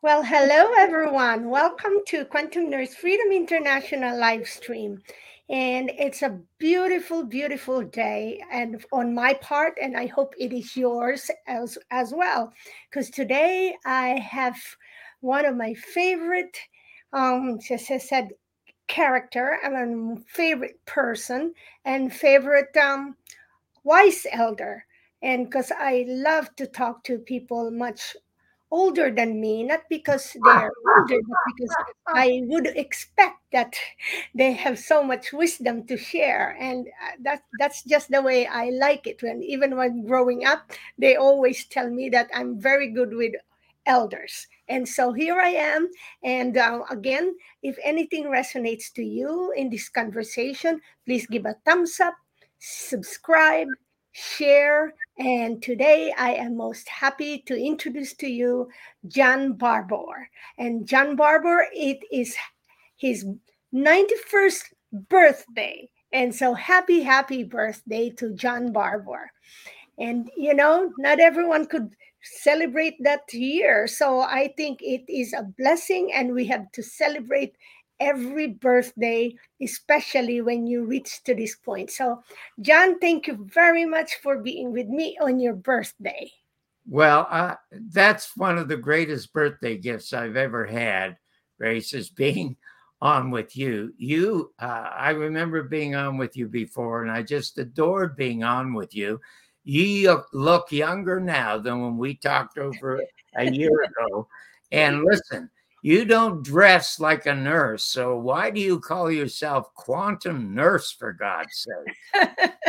Well, hello everyone. Welcome to Quantum Nurse Freedom International live stream. And it's a beautiful, beautiful day and on my part, and I hope it is yours as well. Because today I have one of my favorite just as I said character, I mean favorite person and favorite wise elder. And because I love to talk to people much older than me, not because they're older, but because I would expect that they have so much wisdom to share. And that's just the way I like it. When even when growing up, they always tell me that I'm very good with elders. And so here I am. And again, if anything resonates to you in this conversation, please give a thumbs up, subscribe, share. And today I am most happy to introduce to you John Barbour. And John Barbour, it is his 91st birthday. And so happy, happy birthday to John Barbour. And not everyone could celebrate that year. So I think it is a blessing, and we have to celebrate every birthday, especially when you reach to this point. So, John, thank you very much for being with me on your birthday. Well, that's one of the greatest birthday gifts I've ever had, Grace, is being on with you. I remember being on with you before, and I just adored being on with you. You look younger now than when we talked over a year ago. And listen, you don't dress like a nurse. So why do you call yourself Quantum Nurse, for God's sake?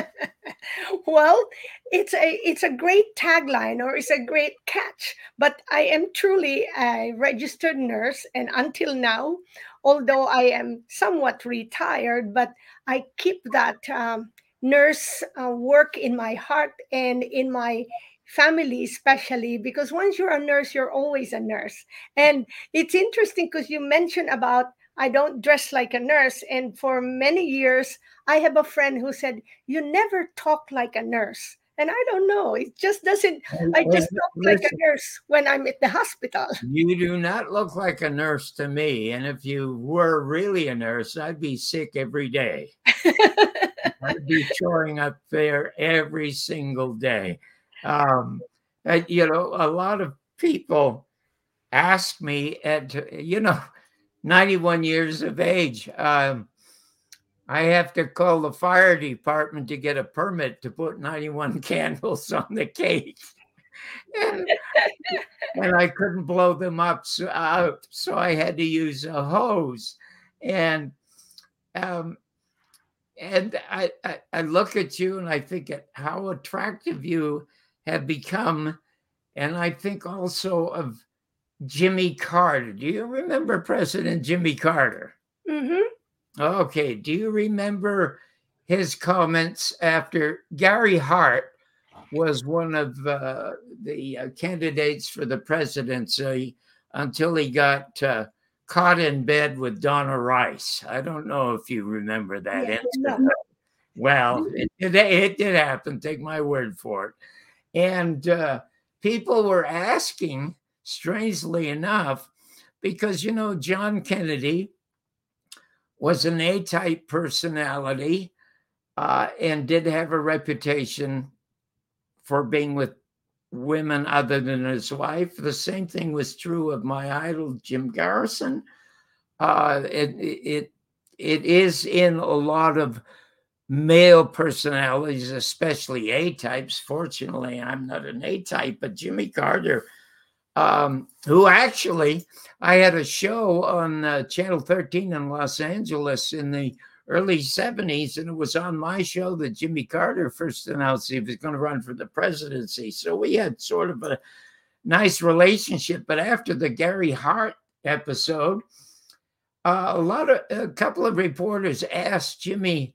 Well, it's a great tagline, or it's a great catch, but I am truly a registered nurse, and until now, although I am somewhat retired, but I keep that nurse work in my heart and in my family, especially because once you're a nurse, you're always a nurse. And it's interesting because you mentioned about I don't dress like a nurse, and for many years I have a friend who said, "You never talk like a nurse." And I don't know. It just doesn't, I And just talk like a listen, nurse when I'm at the hospital. you do not look like a nurse to me. And if you were really a nurse, I'd be sick every day. I'd be showing up there every single day. Um, a lot of people ask me at, 91 years of age, I have to call the fire department to get a permit to put 91 candles on the cake. And and I couldn't blow them up so I had to use a hose. And um, I look at you and I think at how attractive you have become, and I think also of Jimmy Carter. Do you remember President Jimmy Carter? Mm-hmm. Okay. Do you remember his comments after Gary Hart was one of the candidates for the presidency until he got caught in bed with Donna Rice? I don't know if you remember that Yeah, incident. no. Well, it did happen. Take my word for it. And people were asking, strangely enough, because, John Kennedy was an A type personality and did have a reputation for being with women other than his wife. The same thing was true of my idol, Jim Garrison. It is in a lot of male personalities, especially A types. Fortunately, I'm not an A type, but Jimmy Carter, who actually, I had a show on Channel 13 in Los Angeles in the early 70s, and it was on my show that Jimmy Carter first announced he was going to run for the presidency. So we had sort of a nice relationship. But after the Gary Hart episode, a couple of reporters asked Jimmy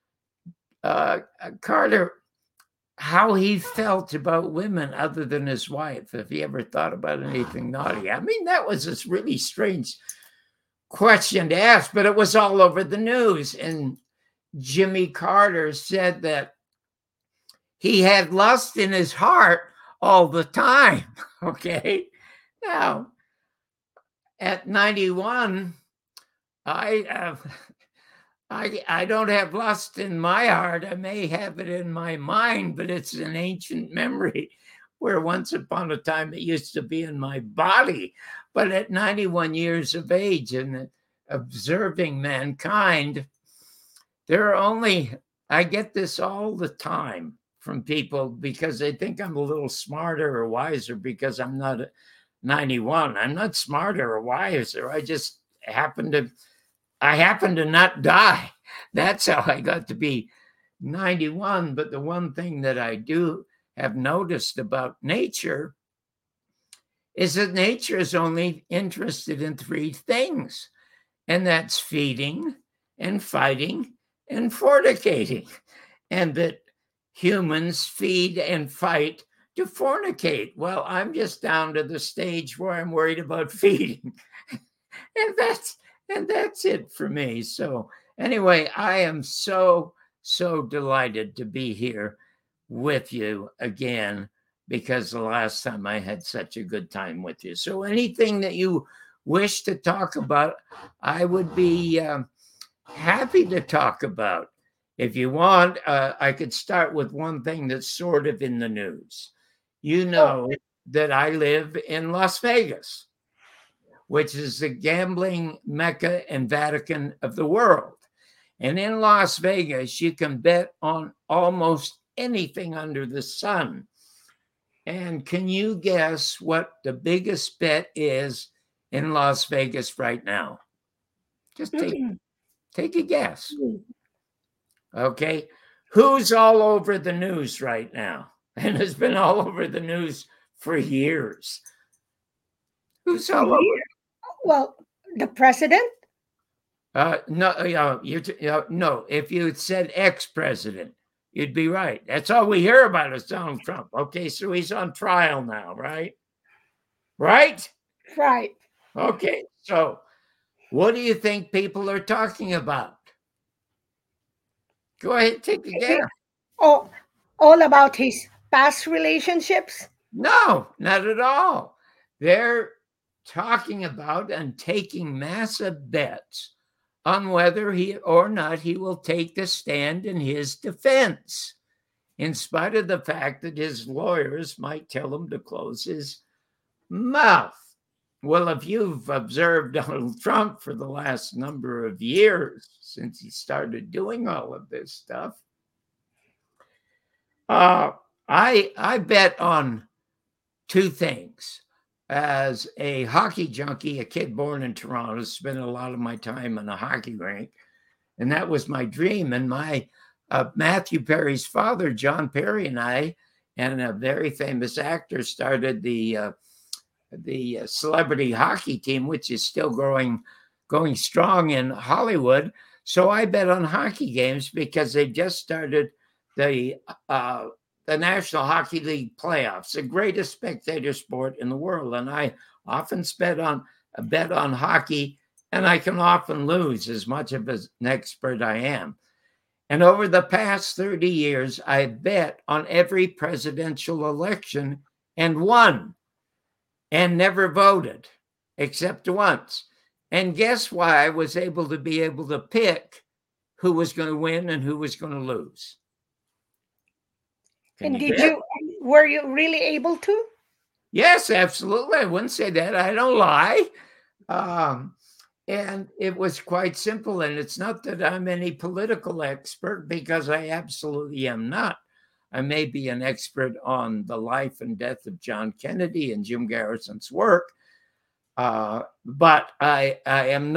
Carter how he felt about women other than his wife, if he ever thought about anything naughty. I mean, that was this really strange question to ask, but it was all over the news. And Jimmy Carter said that he had lust in his heart all the time. Okay. Now, at 91, I I don't have lust in my heart. I may have it in my mind, but it's an ancient memory where once upon a time it used to be in my body. But at 91 years of age and observing mankind, there are only, I get this all the time from people because they think I'm a little smarter or wiser because I'm not 91. I'm not smarter or wiser. I just happen to not die. That's how I got to be 91. But the one thing that I do have noticed about nature is that nature is only interested in three things, and that's feeding and fighting and fornicating, and that humans feed and fight to fornicate. Well, I'm just down to the stage where I'm worried about feeding. and that's it for me. So anyway, I am so delighted to be here with you again, because the last time I had such a good time with you. So anything that you wish to talk about, I would be happy to talk about. If you want, I could start with one thing that's sort of in the news. You know that I live in Las Vegas, which is the gambling Mecca and Vatican of the world. And in Las Vegas, you can bet on almost anything under the sun. And can you guess what the biggest bet is in Las Vegas right now? Just take a guess. Okay. Who's all over the news right now and has been all over the news for years? Who's all over? Well, the president? No, no. If you had said ex-president, you'd be right. That's all we hear about is Donald Trump. Okay, so he's on trial now, right? Right? Right. Okay, so what do you think people are talking about? Go ahead, take a guess. Oh, all about his past relationships? No, not at all. They're talking about and taking massive bets on whether he or not he will take the stand in his defense, in spite of the fact that his lawyers might tell him to close his mouth. Well, if you've observed Donald Trump for the last number of years since he started doing all of this stuff, I bet on two things. As a hockey junkie, a kid born in Toronto, spent a lot of my time in a hockey rink, and that was my dream. And my Matthew Perry's father, John Perry, and I, and a very famous actor, started the celebrity hockey team, which is still going strong in Hollywood. So I bet on hockey games because they just started the National Hockey League playoffs, the greatest spectator sport in the world. And I often bet on hockey, and I can often lose, as much of an expert I am. And over the past 30 years, I bet on every presidential election and won, and never voted except once. And guess why I was able to pick who was going to win and who was going to lose? And were you really able to? Yes, absolutely. I wouldn't say that. I don't lie. And it was quite simple. And it's not that I'm any political expert, because I absolutely am not. I may be an expert on the life and death of John Kennedy and Jim Garrison's work, but I'm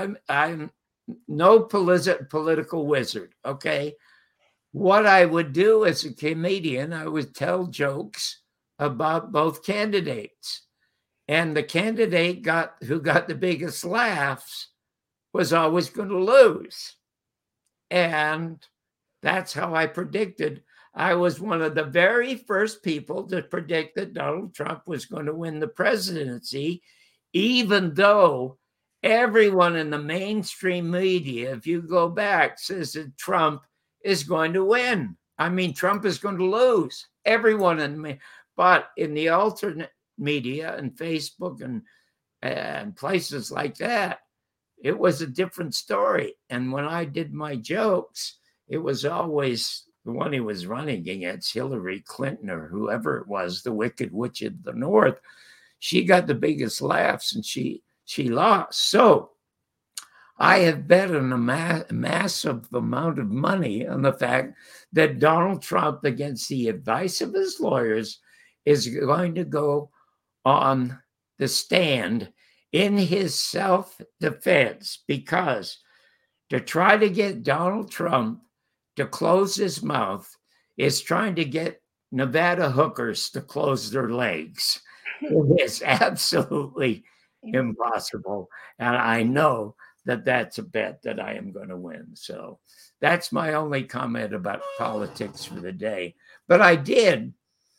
no political wizard. Okay, what I would do as a comedian, I would tell jokes about both candidates, and the candidate who got the biggest laughs was always going to lose, and that's how I predicted. I was one of the very first people to predict that Donald Trump was going to win the presidency, even though everyone in the mainstream media, if you go back, says that Trump is going to win. I mean, Trump is going to lose. Everyone but in the alternate media and Facebook and and places like that, it was a different story. And when I did my jokes, it was always the one he was running against, Hillary Clinton or whoever it was, the Wicked Witch of the North. She got the biggest laughs and she lost. So I have bet a massive amount of money on the fact that Donald Trump, against the advice of his lawyers, is going to go on the stand in his self-defense, because to try to get Donald Trump to close his mouth is trying to get Nevada hookers to close their legs. It is absolutely impossible. And I know that that's a bet that I am going to win. So that's my only comment about politics for the day. But I did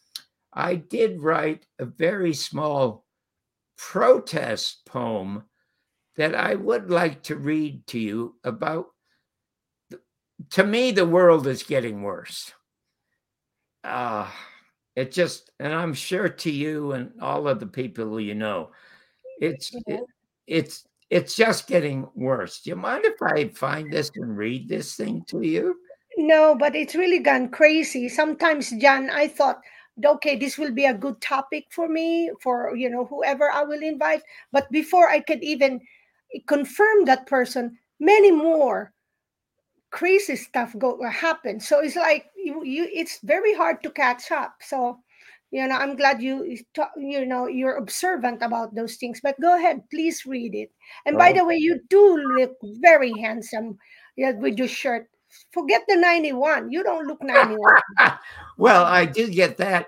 write a very small protest poem that I would like to read to you about. To me, the world is getting worse. It just, and I'm sure to you and all of the people you know, it's just getting worse. Do you mind if I find this and read this thing to you? No, but it's really gone crazy. Sometimes, John, I thought, okay, this will be a good topic for me, for whoever I will invite. But before I could even confirm that person, many more crazy stuff happen. So it's like it's very hard to catch up. So I'm glad you're observant about those things. But go ahead, please read it. And by the way, you do look very handsome, with your shirt. Forget the 91. You don't look 91. Well, I did get that.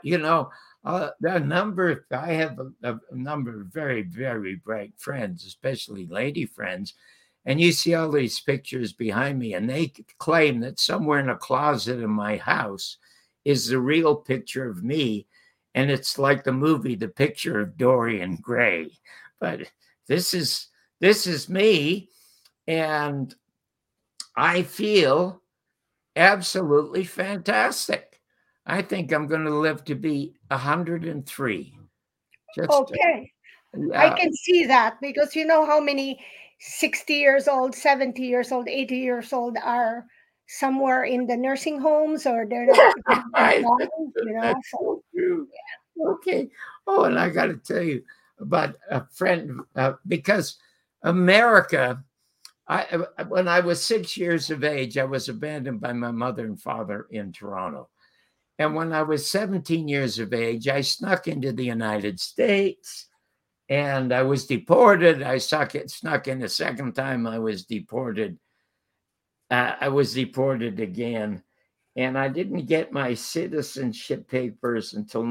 I have a number of very, very bright friends, especially lady friends. And you see all these pictures behind me, and they claim that somewhere in a closet in my house is the real picture of me. And it's like the movie, The Picture of Dorian Gray. But this is me. And I feel absolutely fantastic. I think I'm going to live to be 103. Okay. I can see that, because you know how many 60 years old, 70 years old, 80 years old are somewhere in the nursing homes, or they're not. That's so true. Yeah. Okay. Oh, and I got to tell you about a friend, because America, when I was 6 years of age, I was abandoned by my mother and father in Toronto. And when I was 17 years of age, I snuck into the United States. And I was deported. I snuck in a second time. I was deported. I was deported again. And I didn't get my citizenship papers until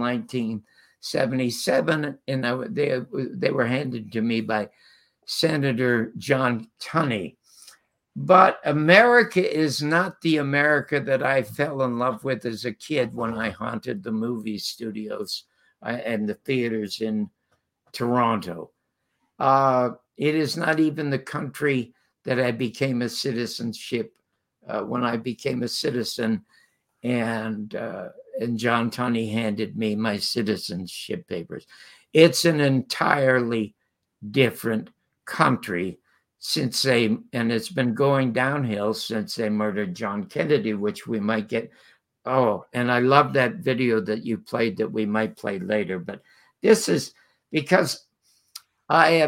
1977. And they were handed to me by Senator John Tunney. But America is not the America that I fell in love with as a kid when I haunted the movie studios and the theaters in Toronto. It is not even the country that I became a citizenship when I became a citizen, and John Tunney handed me my citizenship papers. It's an entirely different country and it's been going downhill since they murdered John Kennedy, which we might get. Oh, and I love that video that you played that we might play later. But this is because I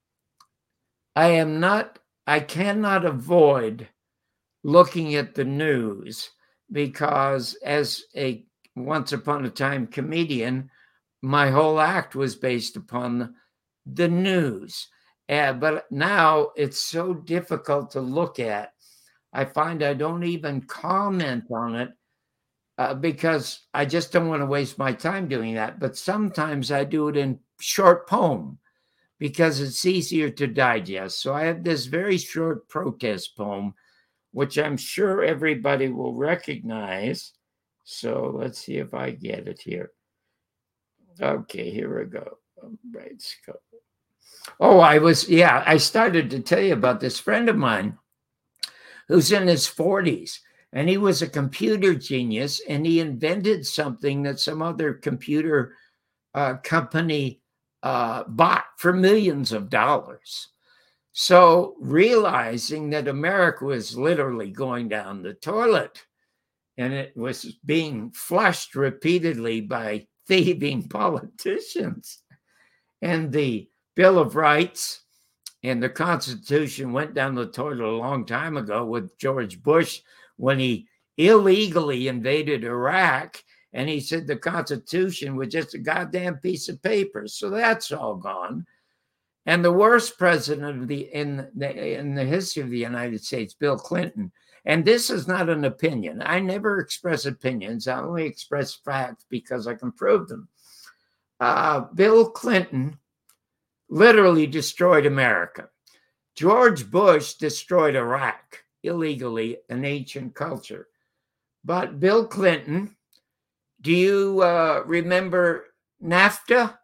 cannot avoid looking at the news, because as a once upon a time comedian, my whole act was based upon the news. But now it's so difficult to look at. I find I don't even comment on it because I just don't want to waste my time doing that. But sometimes I do it in short poem because it's easier to digest. So I have this very short protest poem, which I'm sure everybody will recognize. So let's see if I get it here. Okay, here we go. Right, go. Oh, I started to tell you about this friend of mine who's in his 40s, and he was a computer genius, and he invented something that some other computer company bought for millions of dollars. So realizing that America was literally going down the toilet and it was being flushed repeatedly by thieving politicians, and the Bill of Rights and the Constitution went down the toilet a long time ago with George Bush when he illegally invaded Iraq, and he said the Constitution was just a goddamn piece of paper. So that's all gone. And the worst president in the history of the United States, Bill Clinton, and this is not an opinion. I never express opinions. I only express facts because I can prove them. Bill Clinton literally destroyed America. George Bush destroyed Iraq illegally, an ancient culture. But Bill Clinton, do you remember NAFTA?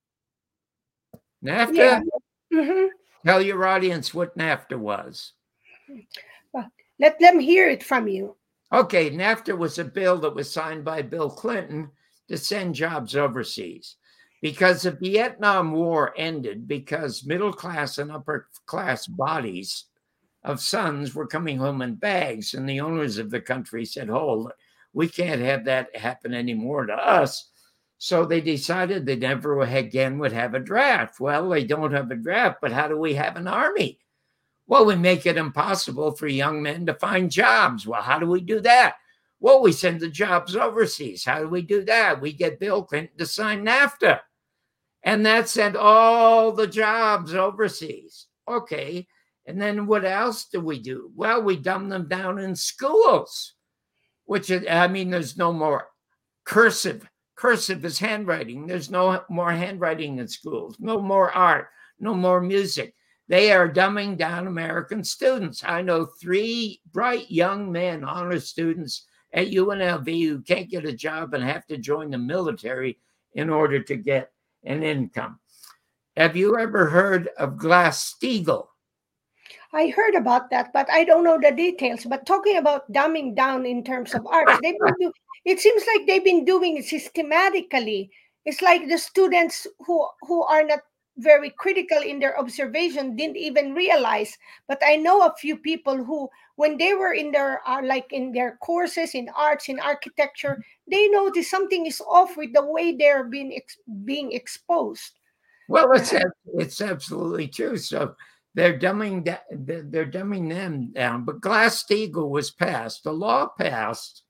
NAFTA? Yeah. Mm-hmm. Tell your audience what NAFTA was. Well, let them hear it from you. Okay, NAFTA was a bill that was signed by Bill Clinton to send jobs overseas. Because the Vietnam War ended because middle class and upper class bodies of sons were coming home in bags, and the owners of the country said, hold, we can't have that happen anymore to us. So they decided they never again would have a draft. Well, they don't have a draft, but how do we have an army? Well, we make it impossible for young men to find jobs. Well, how do we do that? Well, we send the jobs overseas. How do we do that? We get Bill Clinton to sign NAFTA. And that sent all the jobs overseas. Okay. And then what else do we do? Well, we dumb them down in schools, which there's no more cursive. Cursive is handwriting. There's no more handwriting in schools, no more art, no more music. They are dumbing down American students. I know 3 bright young men, honor students at UNLV, who can't get a job and have to join the military in order to get an income. Have you ever heard of Glass-Steagall? I heard about that, but I don't know the details. But talking about dumbing down in terms of arts, it seems like they've been doing it systematically. It's like the students who are not very critical in their observation didn't even realize. But I know a few people who, when they were in their in their courses in arts, in architecture, they noticed something is off with the way they're being exposed. Well, it's absolutely true. So they're dumbing them down. But Glass-Steagall was passed. The law passed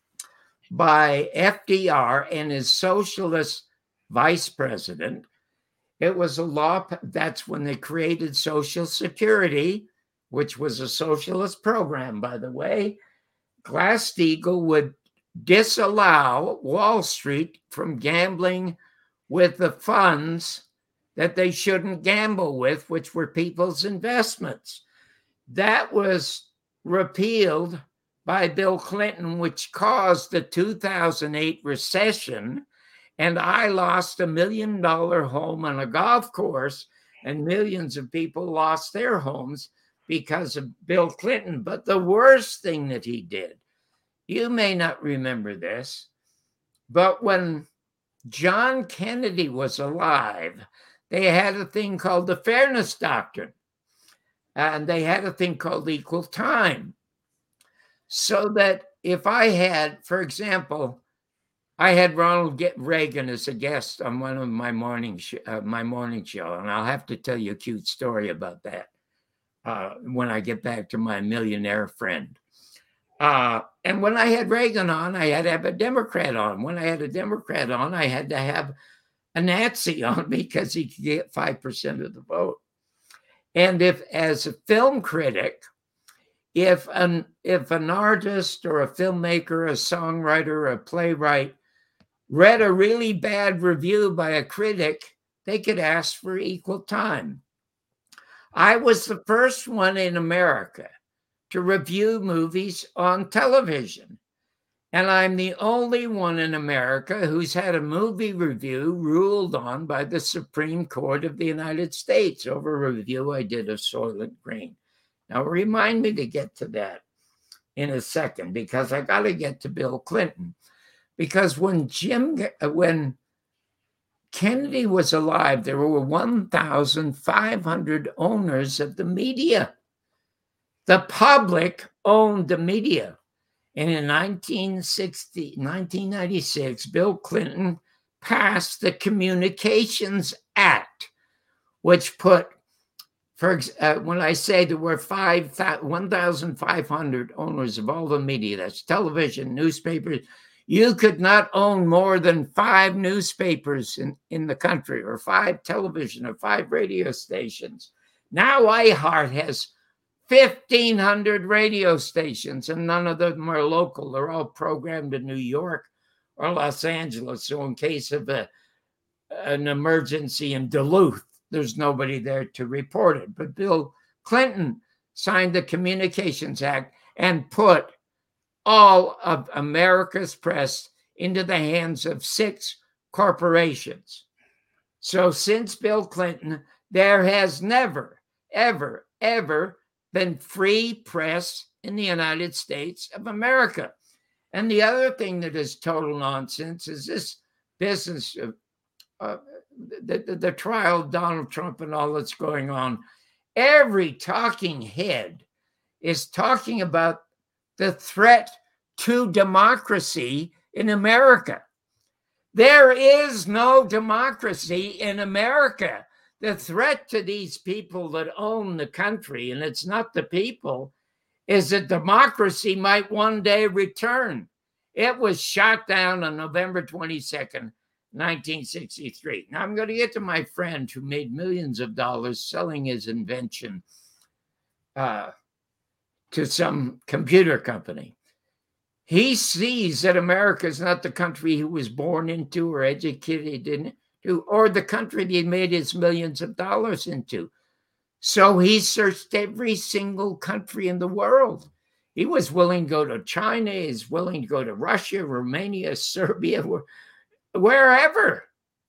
by FDR and his socialist vice president. It was a law. That's when they created Social Security, which was a socialist program, by the way. Glass-Steagall would disallow Wall Street from gambling with the funds that they shouldn't gamble with, which were people's investments. That was repealed by Bill Clinton, which caused the 2008 recession. And I lost $1 million home on a golf course, and millions of people lost their homes because of Bill Clinton. But the worst thing that he did, you may not remember this, but when John Kennedy was alive, they had a thing called the Fairness Doctrine, and they had a thing called equal time. So that if I had, for example, I had Ronald Reagan as a guest on one of my morning show, and I'll have to tell you a cute story about that when I get back to my millionaire friend. And when I had Reagan on, I had to have a Democrat on. When I had a Democrat on, I had to have a Nazi on because he could get 5% of the vote. And if, as a film critic, if an artist or a filmmaker, a songwriter, a playwright read a really bad review by a critic, they could ask for equal time. I was the first one in America to review movies on television. And I'm the only one in America who's had a movie review ruled on by the Supreme Court of the United States over a review I did of Soylent Green. Now, remind me to get to that in a second, because I got to get to Bill Clinton. Because when Kennedy was alive, there were 1,500 owners of the media. The public owned the media. And in 1996, Bill Clinton passed the Communications Act, which put, when I say there were 1,500 owners of all the media, that's television, newspapers, you could not own more than 5 newspapers in the country, or 5 television, or 5 radio stations. Now iHeart has 1,500 radio stations, and none of them are local. They're all programmed in New York or Los Angeles. So in case of an emergency in Duluth, there's nobody there to report it. But Bill Clinton signed the Communications Act and put all of America's press into the hands of 6 corporations. So since Bill Clinton, there has never, ever, ever been free press in the United States of America. And the other thing that is total nonsense is this business of the trial of Donald Trump and all that's going on. Every talking head is talking about the threat to democracy in America. There is no democracy in America. The threat to these people that own the country, and it's not the people, is that democracy might one day return. It was shot down on November 22nd, 1963. Now I'm going to get to my friend who made millions of dollars selling his invention to some computer company. He sees that America is not the country he was born into or educated in, or the country that he made his millions of dollars into. So he searched every single country in the world. He was willing to go to China, he's willing to go to Russia, Romania, Serbia, wherever,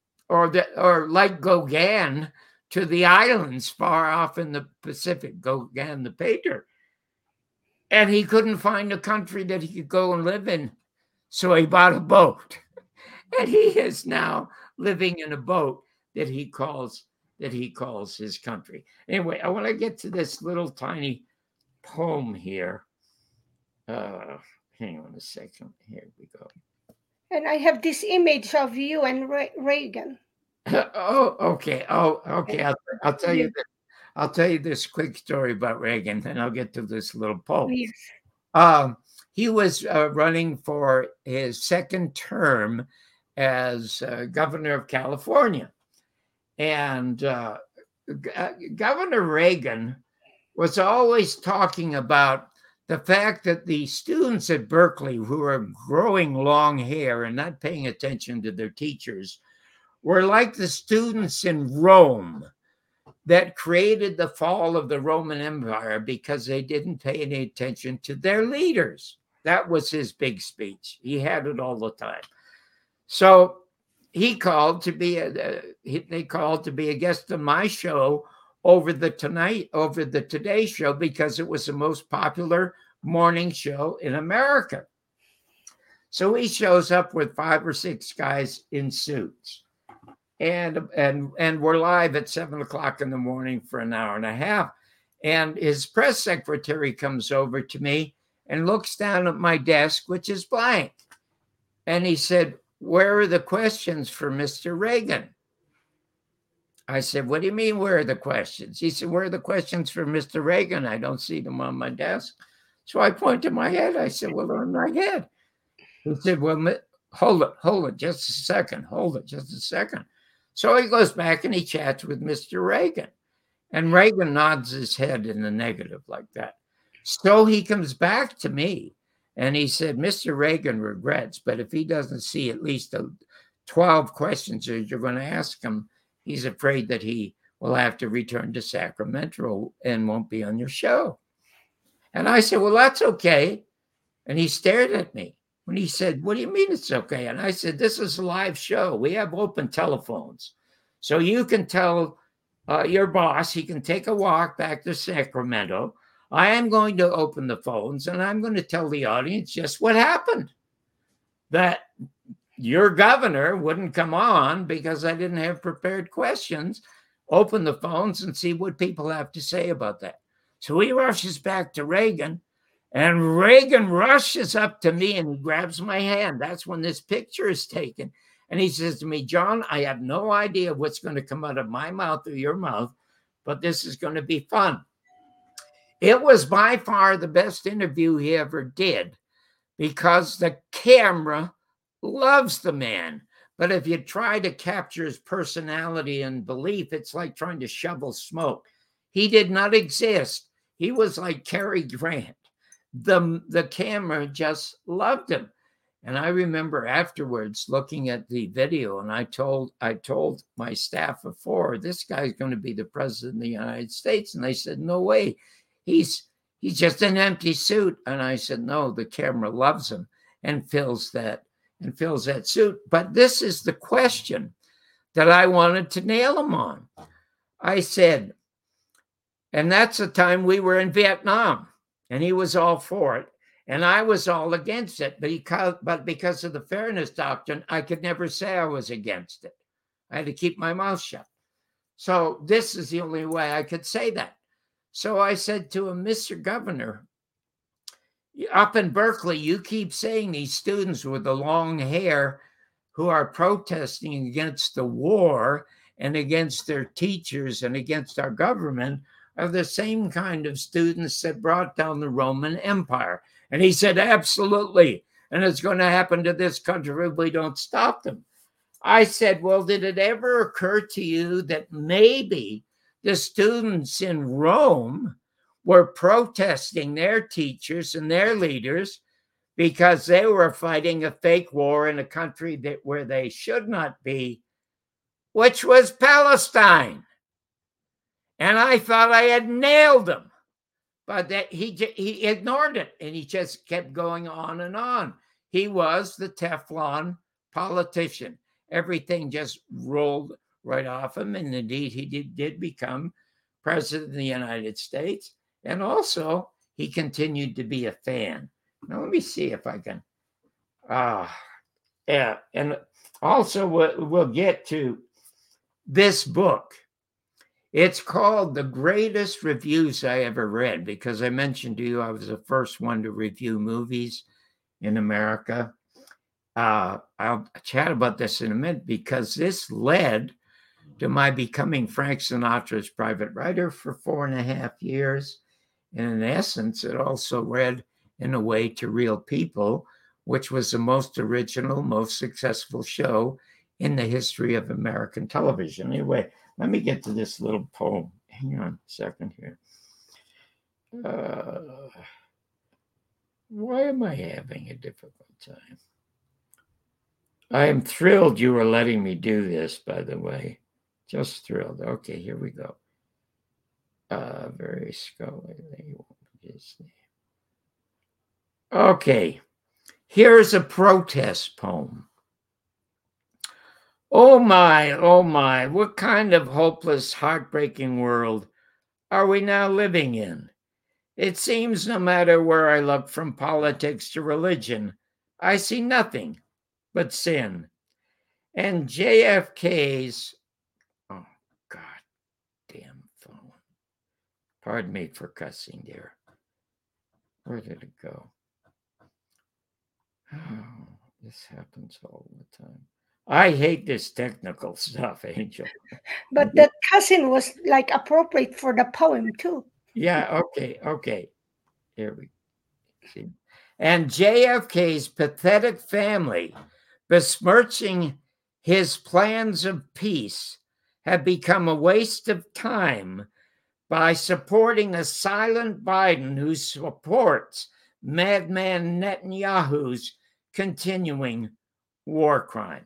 or like Gauguin, to the islands far off in the Pacific, Gauguin the painter. And he couldn't find a country that he could go and live in. So he bought a boat. And he is now living in a boat that he calls his country. Anyway, I want to get to this little tiny poem here. Hang on a second. Here we go. And I have this image of you and Reagan. Oh, okay. Oh, okay. I'll tell you this. I'll tell you this quick story about Reagan, and I'll get to this little poem. Yes. He was running for his second term as governor of California. And Governor Reagan was always talking about the fact that the students at Berkeley who are growing long hair and not paying attention to their teachers were like the students in Rome that created the fall of the Roman Empire because they didn't pay any attention to their leaders. That was his big speech. He had it all the time. So he called to be they called to be a guest on my show over the Today Show because it was the most popular morning show in America. So he shows up with 5 or 6 guys in suits. And we're live at 7 o'clock in the morning for an hour and a half. And his press secretary comes over to me and looks down at my desk, which is blank. And he said, "Where are the questions for Mr. Reagan?" I said, "What do you mean, where are the questions?" He said, "Where are the questions for Mr. Reagan? I don't see them on my desk." So I point to my head. I said, "Well, they're on my head." He said, "Well, hold it, just a second. Hold it, just a second." So he goes back and he chats with Mr. Reagan. And Reagan nods his head in the negative like that. So he comes back to me and he said, "Mr. Reagan regrets, but if he doesn't see at least 12 questions that you're going to ask him, he's afraid that he will have to return to Sacramento and won't be on your show." And I said, "Well, that's okay." And he stared at me. When he said, "What do you mean it's okay?" And I said, "This is a live show. We have open telephones. So you can tell your boss he can take a walk back to Sacramento. I am going to open the phones and I'm going to tell the audience just what happened. That your governor wouldn't come on because I didn't have prepared questions. Open the phones and see what people have to say about that. So he rushes back to Reagan, and Reagan rushes up to me and he grabs my hand. That's when this picture is taken. And he says to me, John, I have no idea what's going to come out of my mouth or your mouth, but this is going to be fun. It was by far the best interview he ever did because the camera loves the man. But if you try to capture his personality and belief, it's like trying to shovel smoke. He did not exist. He was like Cary Grant. The camera just loved him. And I remember afterwards looking at the video, and I told my staff of 4, this guy's going to be the president of the United States. And they said, no way. He's just an empty suit. And I said, no, the camera loves him and fills that suit. But this is the question that I wanted to nail him on. I said, and that's the time we were in Vietnam, and he was all for it, and I was all against it. But because of the fairness doctrine, I could never say I was against it. I had to keep my mouth shut. So this is the only way I could say that. So I said to him, Mr. Governor, up in Berkeley, you keep saying these students with the long hair who are protesting against the war and against their teachers and against our government are the same kind of students that brought down the Roman Empire. And he said, absolutely. And it's going to happen to this country if we don't stop them. I said, well, did it ever occur to you that maybe the students in Rome were protesting their teachers and their leaders because they were fighting a fake war in a country where they should not be, which was Palestine? And I thought I had nailed him, but that he ignored it, and he just kept going on and on. He was the Teflon politician. Everything just rolled right off him, and indeed he did become president of the United States. And also, he continued to be a fan. Now, let me see if I can. Yeah. And also, we'll get to this book. It's called The Greatest Reviews I Ever Read, because I mentioned to you I was the first one to review movies in America. I'll chat about this in a minute because this led to my becoming Frank Sinatra's private writer for 4.5 years. And in essence, it also led in a way to Real People, which was the most original, most successful show in the history of American television. Anyway, let me get to this little poem. Hang on a second here. Why am I having a difficult time? I am thrilled you are letting me do this, by the way. Just thrilled. Okay, here we go. Very scholarly. Okay, here's a protest poem. Oh my, what kind of hopeless, heartbreaking world are we now living in? It seems no matter where I look, from politics to religion, I see nothing but sin. And JFK's, oh, God damn phone. Pardon me for cussing there. Where did it go? Oh, this happens all the time. I hate this technical stuff, Angel. But the cousin was like appropriate for the poem too. Yeah, okay. Here we see. And JFK's pathetic family, besmirching his plans of peace, have become a waste of time by supporting a silent Biden who supports madman Netanyahu's continuing war crime.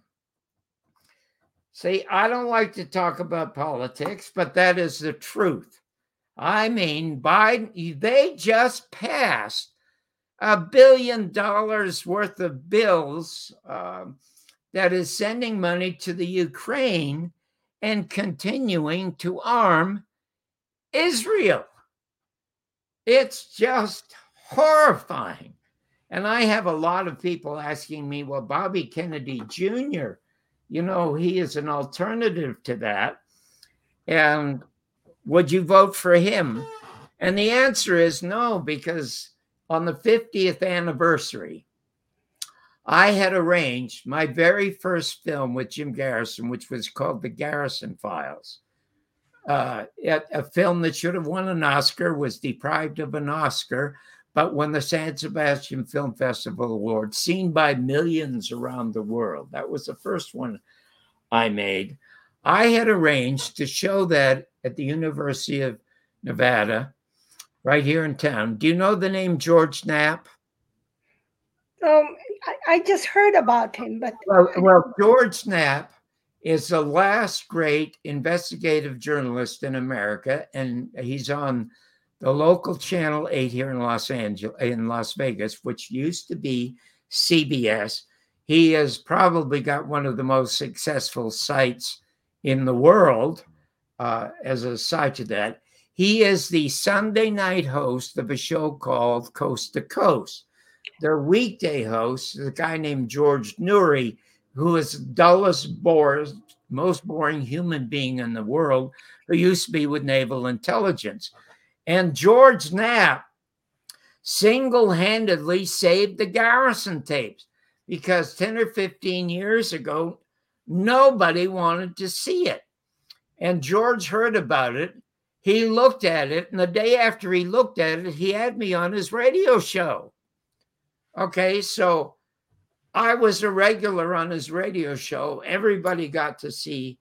See, I don't like to talk about politics, but that is the truth. I mean, Biden, they just passed $1 billion worth of bills that is sending money to the Ukraine and continuing to arm Israel. It's just horrifying. And I have a lot of people asking me, well, Bobby Kennedy Jr., he is an alternative to that. And would you vote for him? And the answer is no, because on the 50th anniversary, I had arranged my very first film with Jim Garrison, which was called The Garrison Files. A film that should have won an Oscar, was deprived of an Oscar, but won the San Sebastian Film Festival Award, seen by millions around the world. That was the first one I made. I had arranged to show that at the University of Nevada, right here in town. Do you know the name George Knapp? I just heard about him, but well, George Knapp is the last great investigative journalist in America, and he's on the local Channel 8 here in Las Vegas, which used to be CBS. He has probably got one of the most successful sites in the world. As a side to that, he is the Sunday night host of a show called Coast to Coast. Their weekday host is a guy named George Noory, who is the dullest, most boring human being in the world, who used to be with Naval Intelligence. And George Knapp single-handedly saved the Garrison tapes, because 10 or 15 years ago, nobody wanted to see it. And George heard about it. He looked at it, and the day after he looked at it, he had me on his radio show. Okay, so I was a regular on his radio show. Everybody got to see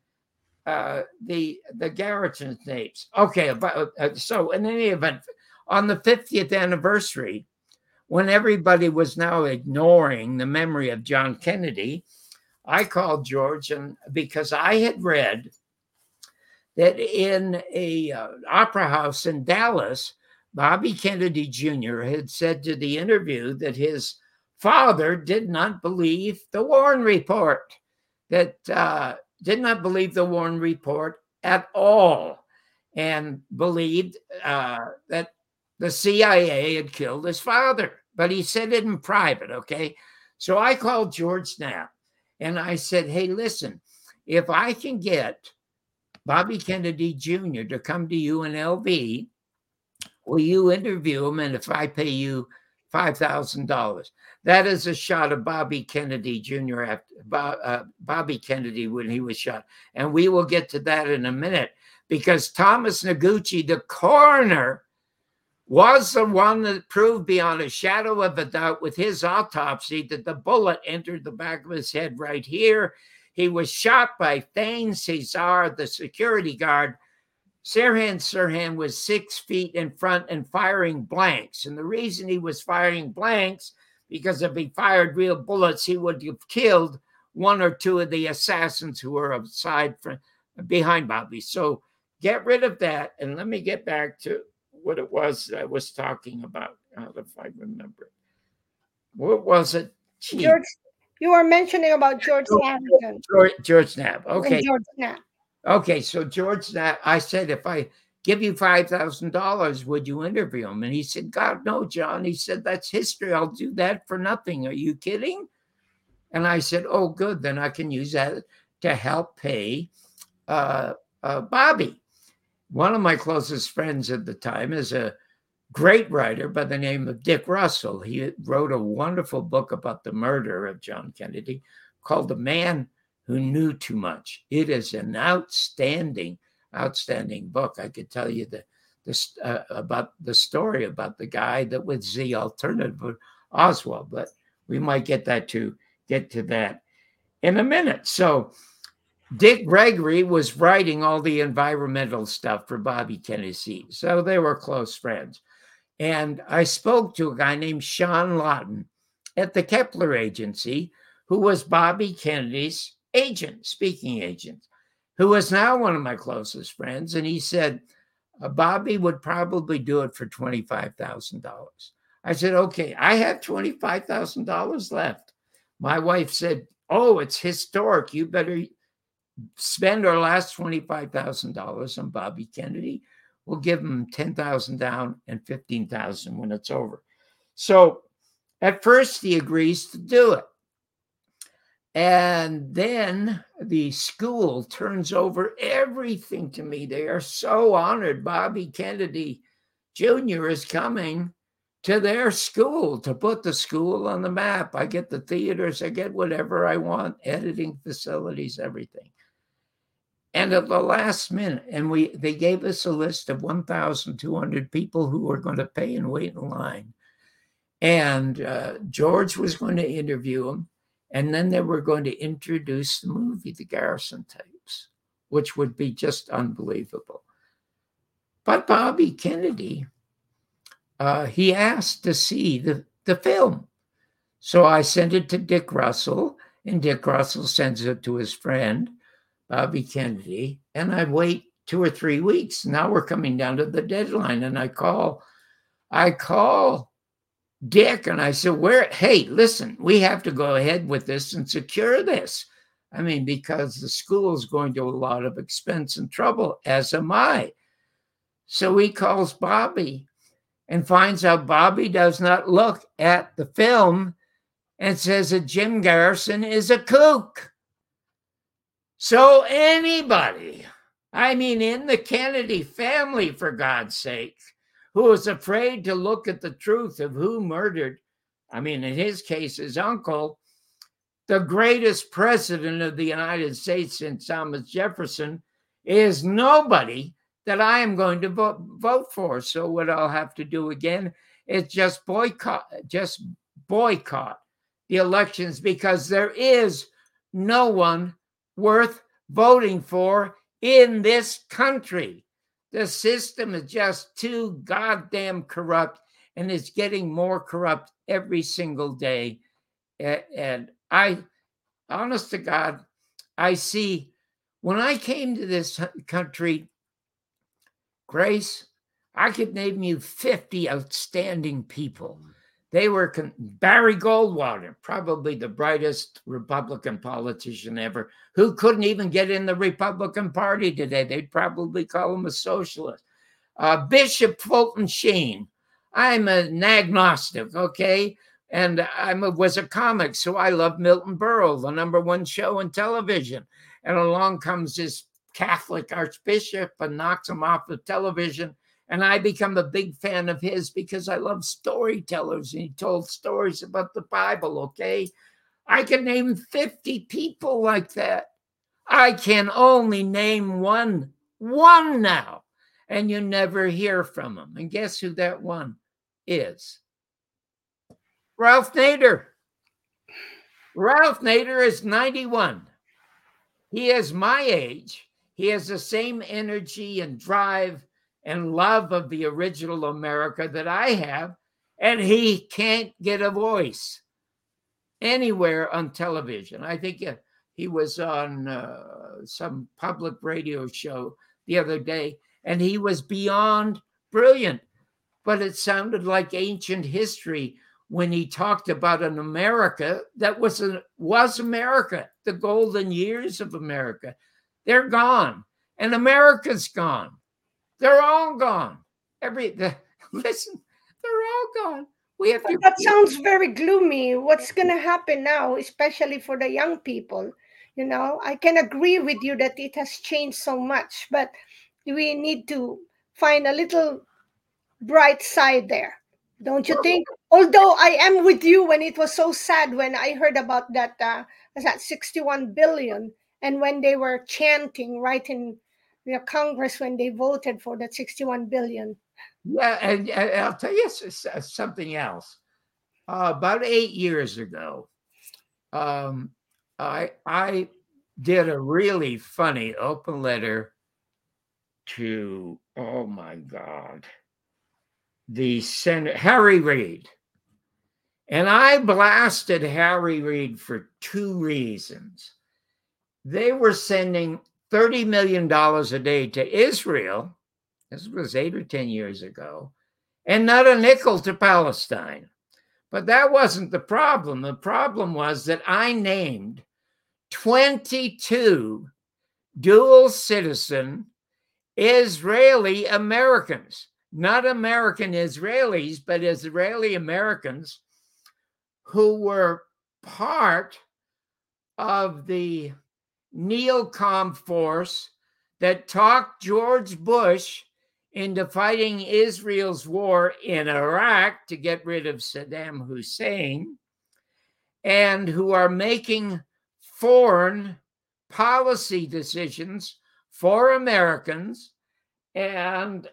the Garrison tapes. Okay, so in any event, on the 50th anniversary, when everybody was now ignoring the memory of John Kennedy, I called George, and because I had read that in a opera house in Dallas, Bobby Kennedy Jr. had said to the interview that his father did not believe the Warren Report, did not believe the Warren Report at all, and believed that the CIA had killed his father. But he said it in private, okay? So I called George Knapp, and I said, hey, listen, if I can get Bobby Kennedy Jr. to come to UNLV, will you interview him? And if I pay you $5,000, that is a shot of Bobby Kennedy Jr. after Bobby Kennedy when he was shot. And we will get to that in a minute, because Thomas Noguchi, the coroner, was the one that proved beyond a shadow of a doubt with his autopsy that the bullet entered the back of his head right here. He was shot by Thane Cesar, the security guard. Sirhan Sirhan was 6 feet in front and firing blanks. And the reason he was firing blanks, because if he fired real bullets, he would have killed one or two of the assassins who were behind Bobby. So get rid of that. And let me get back to what it was I was talking about, if I remember it. What was it? George, you were mentioning about George Knapp. George Knapp. Okay. And George Knapp. Okay, so George Knapp, I said, if I give you $5,000, would you interview him? And he said, God, no, John. He said, that's history. I'll do that for nothing. Are you kidding? And I said, oh, good. Then I can use that to help pay Bobby. One of my closest friends at the time is a great writer by the name of Dick Russell. He wrote a wonderful book about the murder of John Kennedy called The Man Who Knew Too Much. It is an outstanding book. I could tell you about the story about the guy that was the alternative of Oswald, but we might get to that in a minute. So Dick Gregory was writing all the environmental stuff for Bobby Kennedy. So they were close friends. And I spoke to a guy named Sean Lawton at the Kepler Agency, who was Bobby Kennedy's speaking agent, who was now one of my closest friends. And he said, Bobby would probably do it for $25,000. I said, okay, I have $25,000 left. My wife said, oh, it's historic. You better spend our last $25,000 on Bobby Kennedy. We'll give him $10,000 down and $15,000 when it's over. So At first, he agrees to do it. And then the school turns over everything to me. They are so honored. Bobby Kennedy Jr. is coming to their school to put the school on the map. I get the theaters, I get whatever I want, editing facilities, everything. And at the last minute, and they gave us a list of 1,200 people who were going to pay and wait in line. And George was going to interview them. And then they were going to introduce the movie, The Garrison Tapes, which would be just unbelievable. But Bobby Kennedy, he asked to see the film. So I sent it to Dick Russell, and Dick Russell sends it to his friend, Bobby Kennedy. And I wait 2 or 3 weeks. Now we're coming down to the deadline. And I call Dick and I said, hey, listen, we have to go ahead with this and secure this. I mean, because the school is going to a lot of expense and trouble, as am I. So he calls Bobby and finds out Bobby does not look at the film and says that Jim Garrison is a kook. So anybody, I mean, in the Kennedy family, for God's sake, who was afraid to look at the truth of who murdered, I mean, in his case, his uncle, the greatest president of the United States since Thomas Jefferson, is nobody that I am going to vote for. So what I'll have to do again is just boycott the elections, because there is no one worth voting for in this country. The system is just too goddamn corrupt, and it's getting more corrupt every single day. And honest to God, I see, when I came to this country, Grace, I could name you 50 outstanding people. They were Barry Goldwater, probably the brightest Republican politician ever, who couldn't even get in the Republican Party today. They'd probably call him a socialist. Bishop Fulton Sheen. I'm an agnostic, okay? And I was a comic, so I love Milton Berle, the #1 show in television. And along comes this Catholic archbishop and knocks him off the television. And I become a big fan of his because I love storytellers. And he told stories about the Bible, okay? I can name 50 people like that. I can only name one now. And you never hear from him. And guess who that one is? Ralph Nader. Ralph Nader is 91. He is my age. He has the same energy and drive and love of the original America that I have, and he can't get a voice anywhere on television. I think he was on some public radio show the other day, and he was beyond brilliant, but it sounded like ancient history when he talked about an America that was America, the golden years of America. They're gone, and America's gone. They're all gone. Listen, they're all gone. That sounds very gloomy. What's going to happen now, especially for the young people? You know, I can agree with you that it has changed so much, but we need to find a little bright side there. Don't you think? Although I am with you when it was so sad when I heard about that, 61 billion, and when they were chanting right in the Congress when they voted for that 61 billion. Yeah, and I'll tell you something else. About 8 years ago, I did a really funny open letter to, oh my God, the Senator Harry Reid. And I blasted Harry Reid for 2 reasons. They were sending $30 million a day to Israel. This was 8 or 10 years ago, and not a nickel to Palestine. But that wasn't the problem. The problem was that I named 22 dual citizen Israeli Americans, not American Israelis, but Israeli Americans who were part of the neocon force that talked George Bush into fighting Israel's war in Iraq to get rid of Saddam Hussein, and who are making foreign policy decisions for Americans and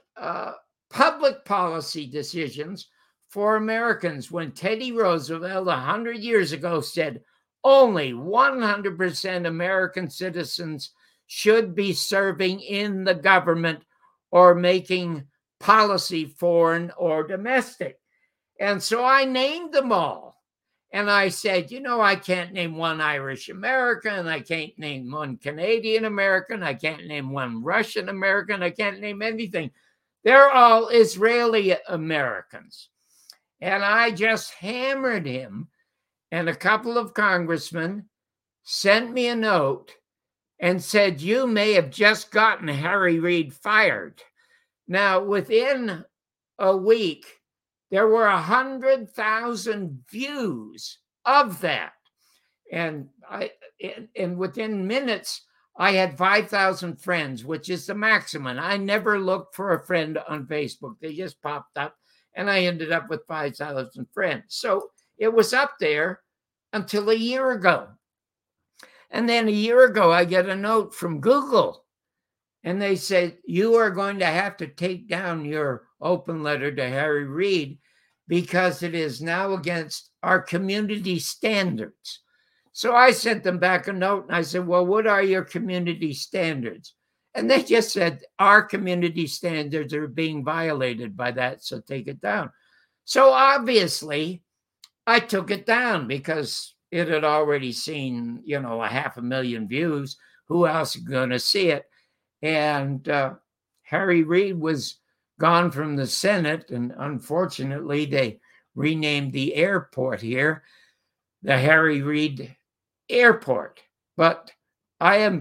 public policy decisions for Americans. When Teddy Roosevelt 100 years ago said only 100% American citizens should be serving in the government or making policy, foreign or domestic. And so I named them all. And I said, I can't name one Irish American. I can't name one Canadian American. I can't name one Russian American. I can't name anything. They're all Israeli Americans. And I just hammered him. And a couple of congressmen sent me a note and said, you may have just gotten Harry Reid fired. Now, within a week, there were 100,000 views of that. And within minutes, I had 5,000 friends, which is the maximum. I never looked for a friend on Facebook. They just popped up, and I ended up with 5,000 friends. So it was up there until a year ago. And then a year ago, I get a note from Google, and they said, you are going to have to take down your open letter to Harry Reid because it is now against our community standards. So I sent them back a note, and I said, well, what are your community standards? And they just said, our community standards are being violated by that, so take it down. So obviously, I took it down because it had already seen, 500,000 views. Who else is going to see it? And Harry Reid was gone from the Senate, and unfortunately, they renamed the airport here the Harry Reid Airport. But I'm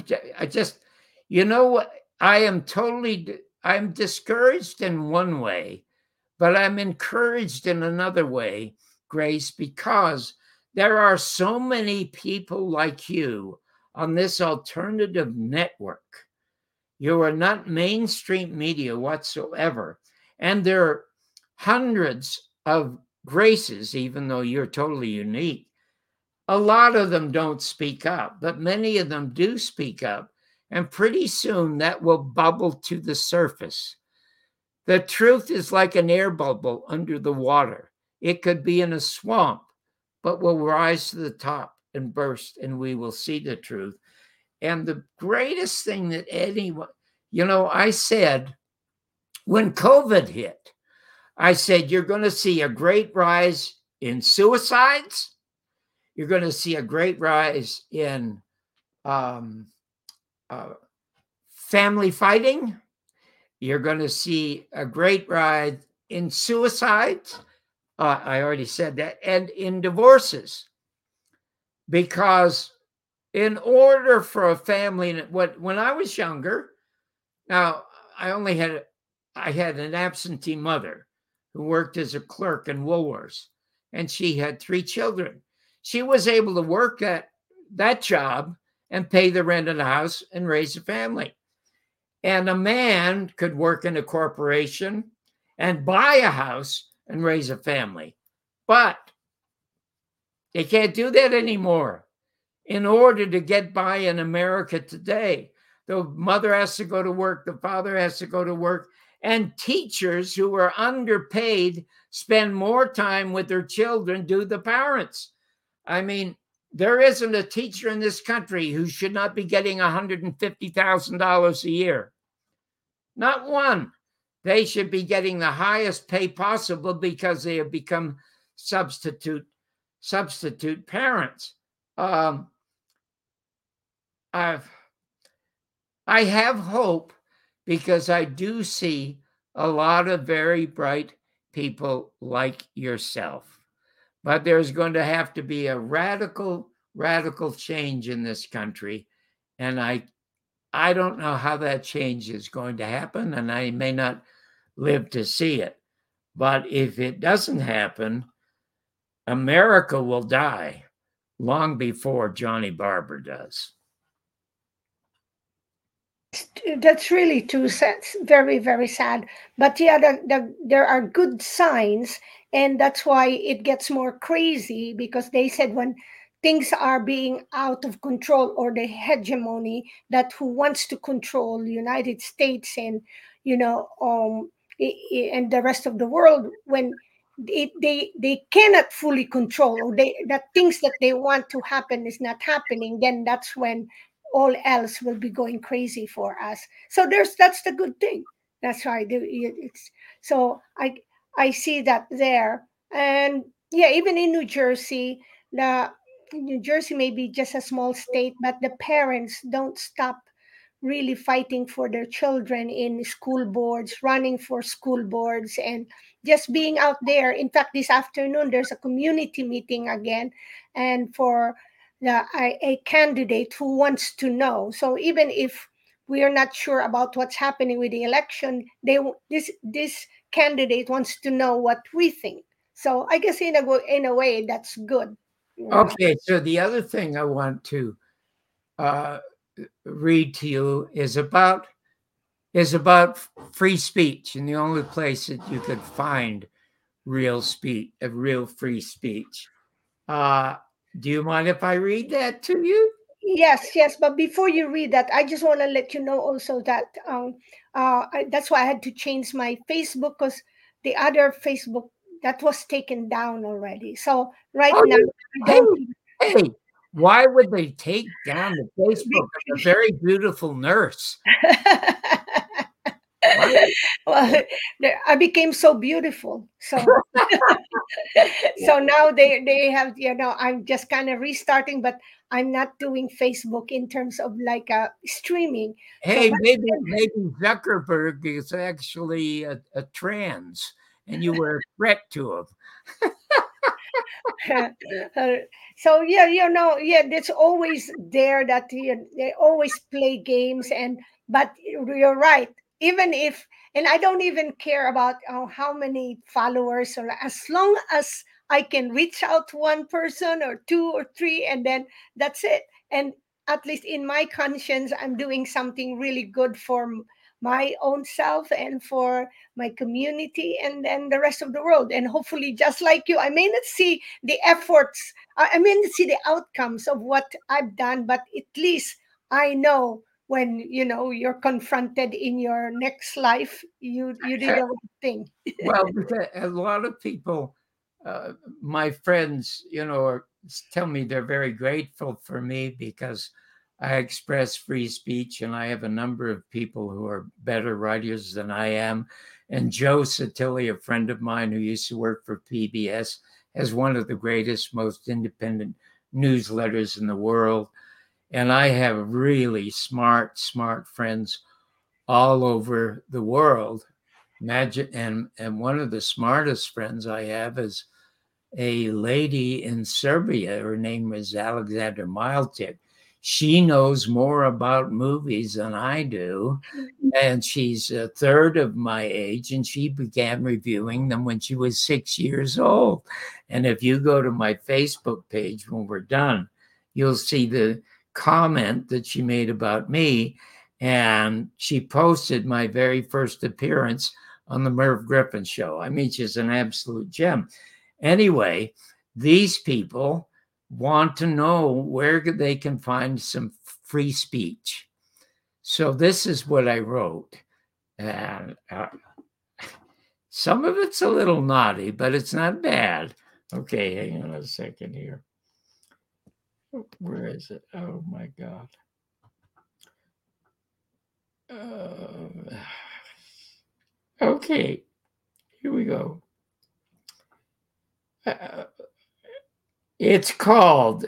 discouraged in one way, but I'm encouraged in another way, Grace, because there are so many people like you on this alternative network. You are not mainstream media whatsoever. And there are hundreds of Graces, even though you're totally unique. A lot of them don't speak up, but many of them do speak up. And pretty soon that will bubble to the surface. The truth is like an air bubble under the water. It could be in a swamp, but will rise to the top and burst, and we will see the truth. And the greatest thing that anyone, I said, when COVID hit, I said, you're going to see a great rise in suicides. You're going to see a great rise in family fighting. You're going to see a great rise in suicides. I already said that. And in divorces. Because in order for a family, when I was younger, now I had an absentee mother who worked as a clerk in Woolworths, and she had 3 children. She was able to work that job and pay the rent of the house and raise a family. And a man could work in a corporation and buy a house and raise a family. But they can't do that anymore. In order to get by in America today, the mother has to go to work, the father has to go to work, and teachers who are underpaid spend more time with their children than the parents. I mean, there isn't a teacher in this country who should not be getting $150,000 a year. Not one. They should be getting the highest pay possible because they have become substitute parents. I have hope because I do see a lot of very bright people like yourself. But there's going to have to be a radical change in this country. And I don't know how that change is going to happen, and I may not live to see it. But if it doesn't happen, America will die long before Johnny Barber does. That's really too sad. Very, very sad. But yeah, there are good signs, and that's why it gets more crazy, because they said when things are being out of control, or the hegemony that who wants to control the United States and you know and the rest of the world, when they cannot fully control, or they that things that they want to happen is not happening, then that's when all else will be going crazy for us. So that's the good thing. That's why it's so I see that there. And yeah, even in New Jersey, the New Jersey may be just a small state, but the parents don't stop really fighting for their children in school boards, running for school boards, and just being out there. In fact, this afternoon there's a community meeting again, and for a candidate who wants to know. So even if we are not sure about what's happening with the election, this candidate wants to know what we think. So I guess in a way that's good. Okay, so the other thing I want to read to you is about free speech, and the only place that you could find real free speech. Do you mind if I read that to you? Yes, yes. But before you read that, I just want to let you know also that that's why I had to change my Facebook, because the other Facebook that was taken down already. So right Oh, now, I hey, don't. hey, why would they take down the Facebook of a very beautiful nurse? Well, I became so beautiful. So so now they have, I'm just kind of restarting, but I'm not doing Facebook in terms of like streaming. So Hey, maybe Zuckerberg is actually a trans, and you were a threat to him. uh, so yeah, yeah, it's always there that they always play games. And but you're right, even if, and I don't even care about how many followers, or as long as I can reach out to one person or two or three, and then that's it. And at least in my conscience, I'm doing something really good for my own self and for my community, and then the rest of the world. And hopefully, just like you, I may not see the efforts, I may not see the outcomes of what I've done, but at least I know when you're confronted in your next life, you did the right thing. Well, because a lot of people, my friends, tell me they're very grateful for me because I express free speech, and I have a number of people who are better writers than I am. And Joe Satilli, a friend of mine who used to work for PBS, has one of the greatest, most independent newsletters in the world. And I have really smart friends all over the world. And one of the smartest friends I have is a lady in Serbia. Her name is Alexander Miltic. She knows more about movies than I do, and she's a third of my age, and she began reviewing them when she was 6 years old. And if you go to my Facebook page when we're done, you'll see the comment that she made about me, and she posted my very first appearance on the Merv Griffin show. I mean, she's an absolute gem. Anyway, these people want to know where they can find some free speech. So this is what I wrote. And some of it's a little naughty, but it's not bad. Okay, hang on a second here. Where is it? Oh my God. Okay, here we go. It's called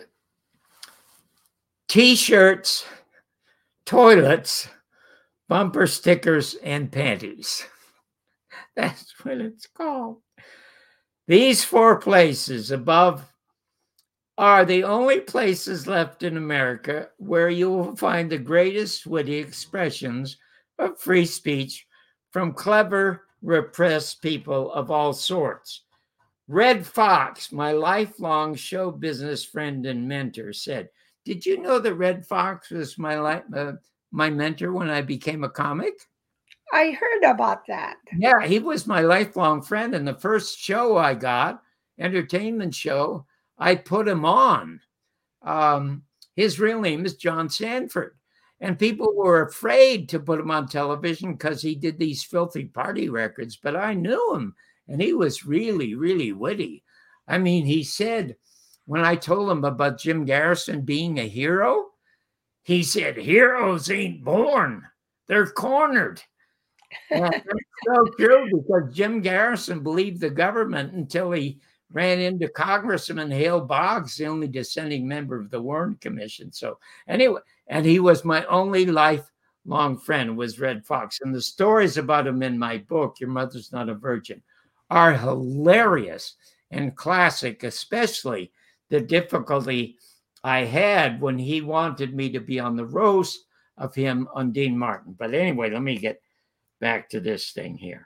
T-shirts, toilets, bumper stickers, and panties. That's what it's called. These 4 places above are the only places left in America where you will find the greatest witty expressions of free speech from clever, repressed people of all sorts. Red Fox, my lifelong show business friend and mentor, said, "Did you know that Red Fox was my mentor when I became a comic?" I heard about that. Yeah, he was my lifelong friend. And the first show I got, entertainment show, I put him on. His real name is John Sanford. And people were afraid to put him on television because he did these filthy party records. But I knew him, and he was really, really witty. I mean, he said, when I told him about Jim Garrison being a hero, he said, "Heroes ain't born, they're cornered." And that's so true, because Jim Garrison believed the government until he ran into Congressman Hale Boggs, the only dissenting member of the Warren Commission. So anyway, and he was my only lifelong friend, was Red Fox. And the stories about him in my book, Your Mother's Not a Virgin, are hilarious and classic, especially the difficulty I had when he wanted me to be on the roast of him on Dean Martin. But anyway, let me get back to this thing here.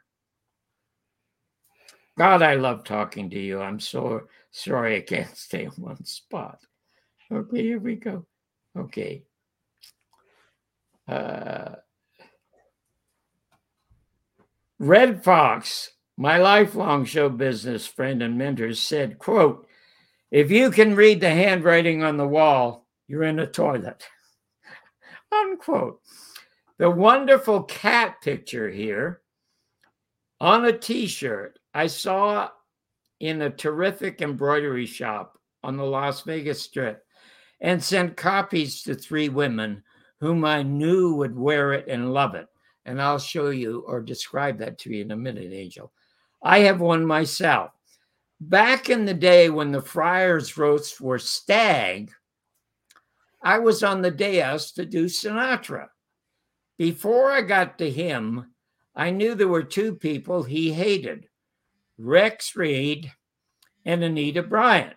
God, I love talking to you. I'm so sorry I can't stay in one spot. Okay, here we go. Okay. Red Fox, my lifelong show business friend and mentor, said, quote, "If you can read the handwriting on the wall, you're in a toilet." Unquote. The wonderful cat picture here on a t-shirt I saw in a terrific embroidery shop on the Las Vegas Strip, and sent copies to 3 women whom I knew would wear it and love it. And I'll show you or describe that to you in a minute, Angel. I have one myself. Back in the day when the Friars roasts were stag, I was on the dais to do Sinatra. Before I got to him, I knew there were 2 people he hated, Rex Reed and Anita Bryant.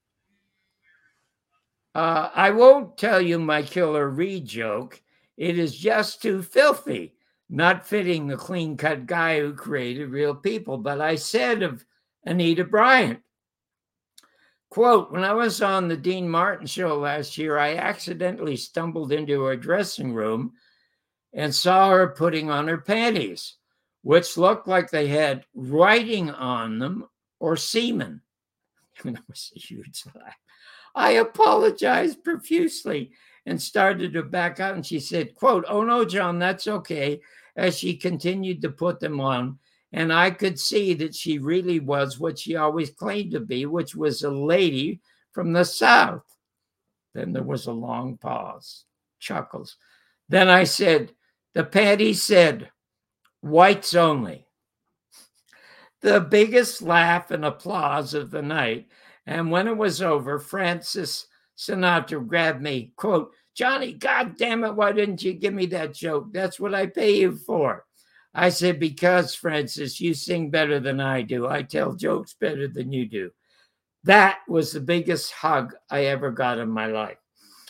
I won't tell you my Killer Reed joke. It is just too filthy, not fitting the clean-cut guy who created Real People. But I said of Anita Bryant, quote, "When I was on the Dean Martin show last year, I accidentally stumbled into her dressing room and saw her putting on her panties, which looked like they had writing on them or semen." That was a huge laugh. I apologized profusely and started to back out. And she said, quote, "Oh, no, John, that's okay," as she continued to put them on. And I could see that she really was what she always claimed to be, which was a lady from the South. Then there was a long pause, chuckles. Then I said, "The panties said, whites only." The biggest laugh and applause of the night. And when it was over, Francis Sinatra grabbed me, quote, "Johnny, God damn it, why didn't you give me that joke? That's what I pay you for." I said, "Because, Francis, you sing better than I do. I tell jokes better than you do." That was the biggest hug I ever got in my life.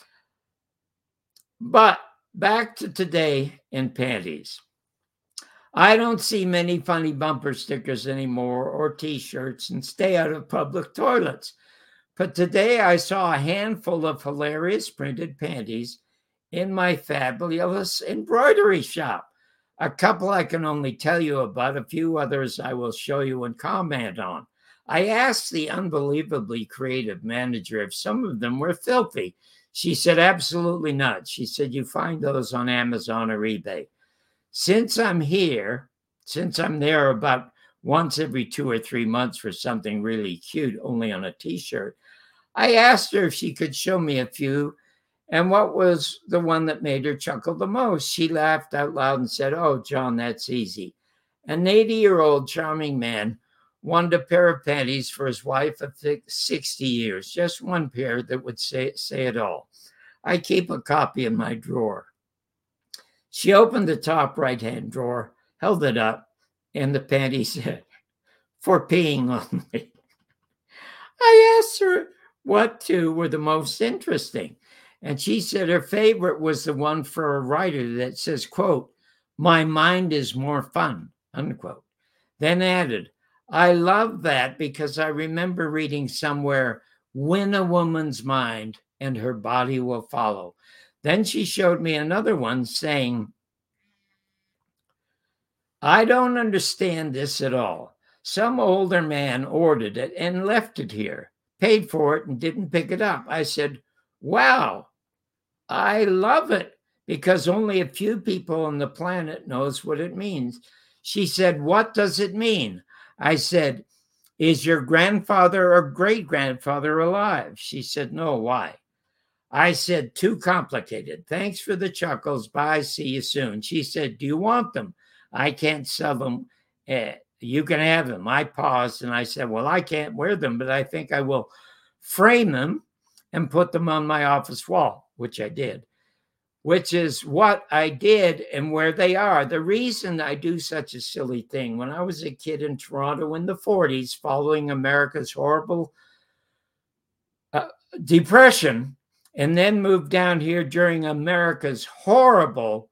But back to today in panties. I don't see many funny bumper stickers anymore or t-shirts, and stay out of public toilets. But today I saw a handful of hilarious printed panties in my fabulous embroidery shop. A couple I can only tell you about, a few others I will show you and comment on. I asked the unbelievably creative manager if some of them were filthy. She said, absolutely not. She said, you find those on Amazon or eBay. Since I'm there about once every 2 or 3 months for something really cute, only on a t-shirt, I asked her if she could show me a few and what was the one that made her chuckle the most. She laughed out loud and said, "Oh, John, that's easy. An 80-year-old charming man wanted a pair of panties for his wife of 60 years, just one pair that would say it all. I keep a copy in my drawer." She opened the top right-hand drawer, held it up, and the panty said, "For peeing only." I asked her what two were the most interesting, and she said her favorite was the one for a writer that says, quote, "My mind is more fun," unquote. Then added, I love that because I remember reading somewhere, win a woman's mind and her body will follow. Then she showed me another one saying, I don't understand this at all. Some older man ordered it and left it here, paid for it and didn't pick it up. I said, wow, I love it because only a few people on the planet knows what it means. She said, what does it mean? I said, is your grandfather or great grandfather alive? She said, no, why? I said, too complicated. Thanks for the chuckles. Bye. See you soon. She said, do you want them? I can't sell them. You can have them. I paused and I said, well, I can't wear them, but I think I will frame them and put them on my office wall, which I did, which is what I did and where they are. The reason I do such a silly thing, when I was a kid in Toronto in the 40s, following America's horrible depression, and then moved down here during America's horrible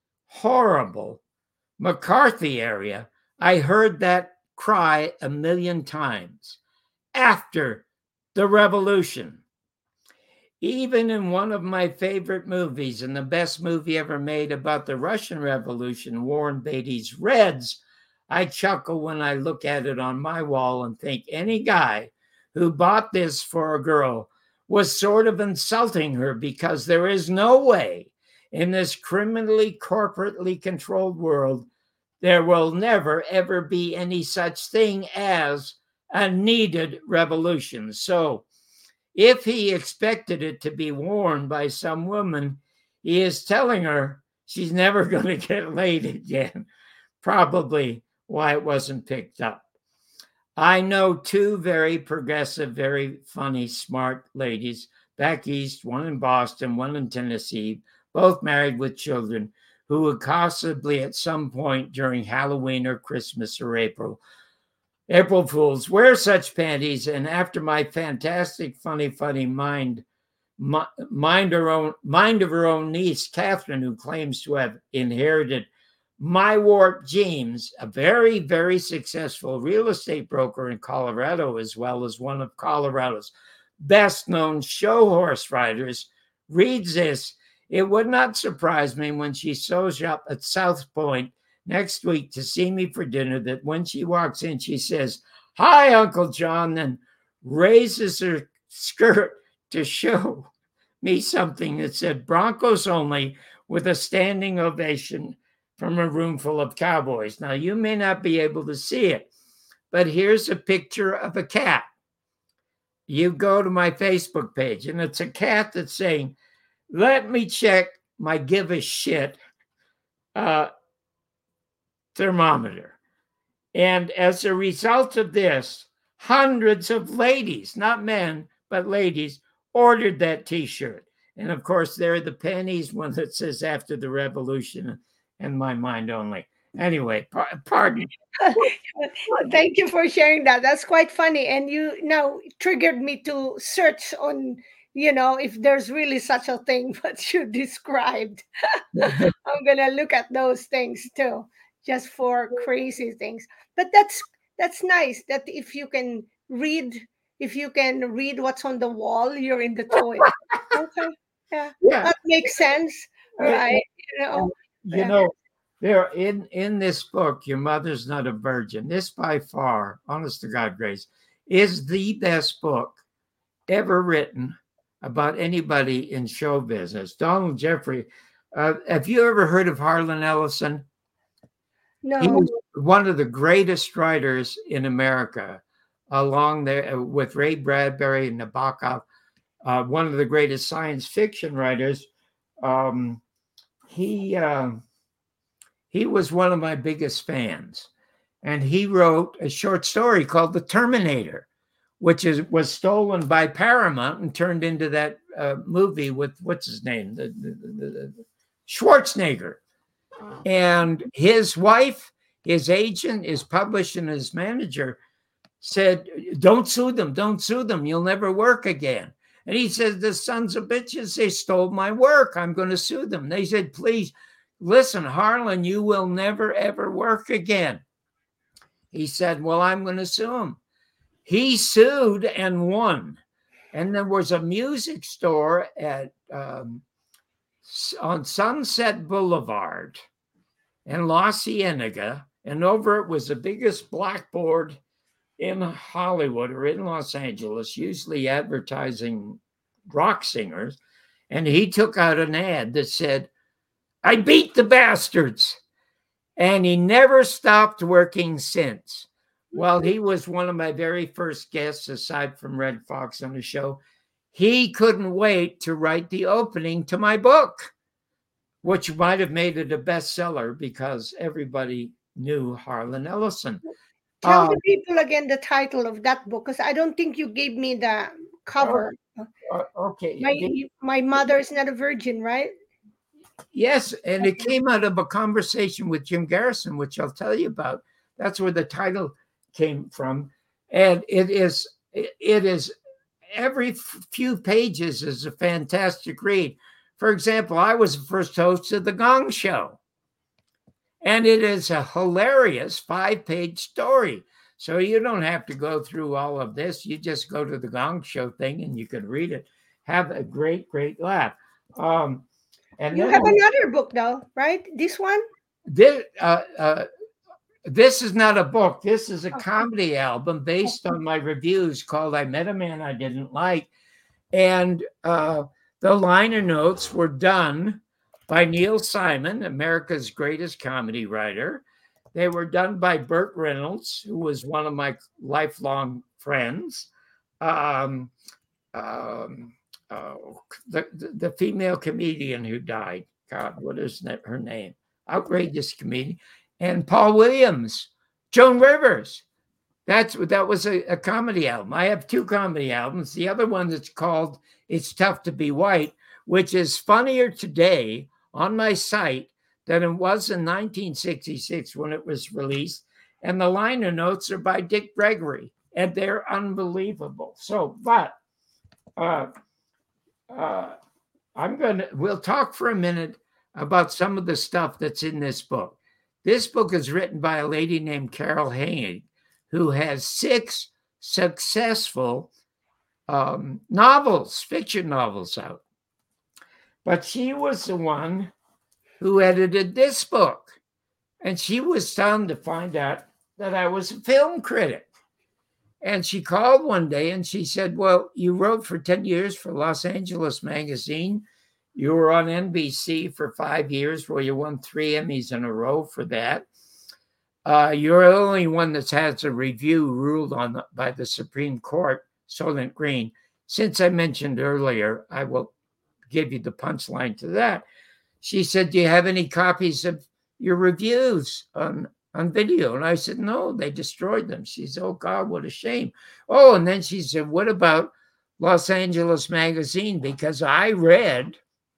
McCarthy area, I heard that cry a million times after the revolution. Even in one of my favorite movies and the best movie ever made about the Russian Revolution, Warren Beatty's Reds, I chuckle when I look at it on my wall and think any guy who bought this for a girl was sort of insulting her, because there is no way in this criminally, corporately controlled world there will never, ever be any such thing as a needed revolution. So if he expected it to be worn by some woman, he is telling her she's never going to get laid again. Probably why it wasn't picked up. I know two very progressive, very funny, smart ladies back east, one in Boston, one in Tennessee, both married with children, who would possibly at some point during Halloween or Christmas or April Fools wear such panties. And after my fantastic, funny mind of her own niece, Catherine, who claims to have inherited my warped genes, a very, very successful real estate broker in Colorado, as well as one of Colorado's best known show horse riders, reads this. It would not surprise me when she shows up at South Point next week to see me for dinner that when she walks in, she says, hi, Uncle John, then raises her skirt to show me something that said Broncos only, with a standing ovation from a room full of cowboys. Now, you may not be able to see it, but here's a picture of a cat. You go to my Facebook page, and it's a cat that's saying, let me check my give a shit thermometer. And as a result of this, hundreds of ladies, not men, but ladies, ordered that T-shirt. And of course, there are the pennies, one that says after the revolution and my mind only. Anyway, pardon. Thank you for sharing that. That's quite funny. And you now triggered me to search on, if there's really such a thing, what you described. I'm going to look at those things too, just for crazy things. But that's nice that if you can read what's on the wall, you're in the toilet. Okay. Yeah. That makes sense. Right. There in this book, Your Mother's Not a Virgin, this by far, honest to God, Grace, is the best book ever written about anybody in show business. Donald Jeffrey, have you ever heard of Harlan Ellison? No. He was one of the greatest writers in America, along there with Ray Bradbury and Nabokov, one of the greatest science fiction writers. He was one of my biggest fans, and he wrote a short story called The Terminator, which was stolen by Paramount and turned into that movie with, what's his name, the Schwarzenegger. And his wife, his agent, his publisher, and his manager said, don't sue them, you'll never work again. And he said, the sons of bitches, they stole my work, I'm going to sue them. They said, please, listen, Harlan, you will never, ever work again. He said, well, I'm going to sue him. He sued and won. And there was a music store on Sunset Boulevard in La Cienega, and over it was the biggest blackboard in Hollywood or in Los Angeles, usually advertising rock singers. And he took out an ad that said, I beat the bastards. And he never stopped working since. Well, he was one of my very first guests, aside from Red Fox on the show. He couldn't wait to write the opening to my book, which might have made it a bestseller because everybody knew Harlan Ellison. Tell the people again the title of that book, because I don't think you gave me the cover. Okay. My Mother is Not a Virgin, right? Yes, and it came out of a conversation with Jim Garrison, which I'll tell you about. That's where the title came from. And it is every few pages is a fantastic read. For example, I was the first host of The Gong Show. And it is a hilarious 5-page story. So you don't have to go through all of this. You just go to the Gong Show thing and you can read it. Have a great, great laugh. And you have another book, though, right? This one? This is not a book. This is a comedy album based on my reviews called I Met a Man I Didn't Like. And the liner notes were done by Neil Simon, America's greatest comedy writer. They were done by Burt Reynolds, who was one of my lifelong friends. The female comedian who died. God, what is her name? Outrageous comedian. And Paul Williams, Joan Rivers. That was a comedy album. I have 2 comedy albums. The other one that's called It's Tough to Be White, which is funnier today on my site than it was in 1966 when it was released. And the liner notes are by Dick Gregory, and they're unbelievable. So, but we'll talk for a minute about some of the stuff that's in this book. This book is written by a lady named Carol Haig, who has 6 successful novels, fiction novels out. But she was the one who edited this book. And she was stunned to find out that I was a film critic. And she called one day and she said, well, you wrote for 10 years for Los Angeles Magazine. You were on NBC for 5 years where you won 3 Emmys in a row for that. You're the only one that has a review ruled on by the Supreme Court, Soylent Green. Since I mentioned earlier, I will give you the punchline to that. She said, do you have any copies of your reviews on video? And I said, no, they destroyed them. She said, oh, God, what a shame. Oh, and then she said, what about Los Angeles Magazine? Because I read,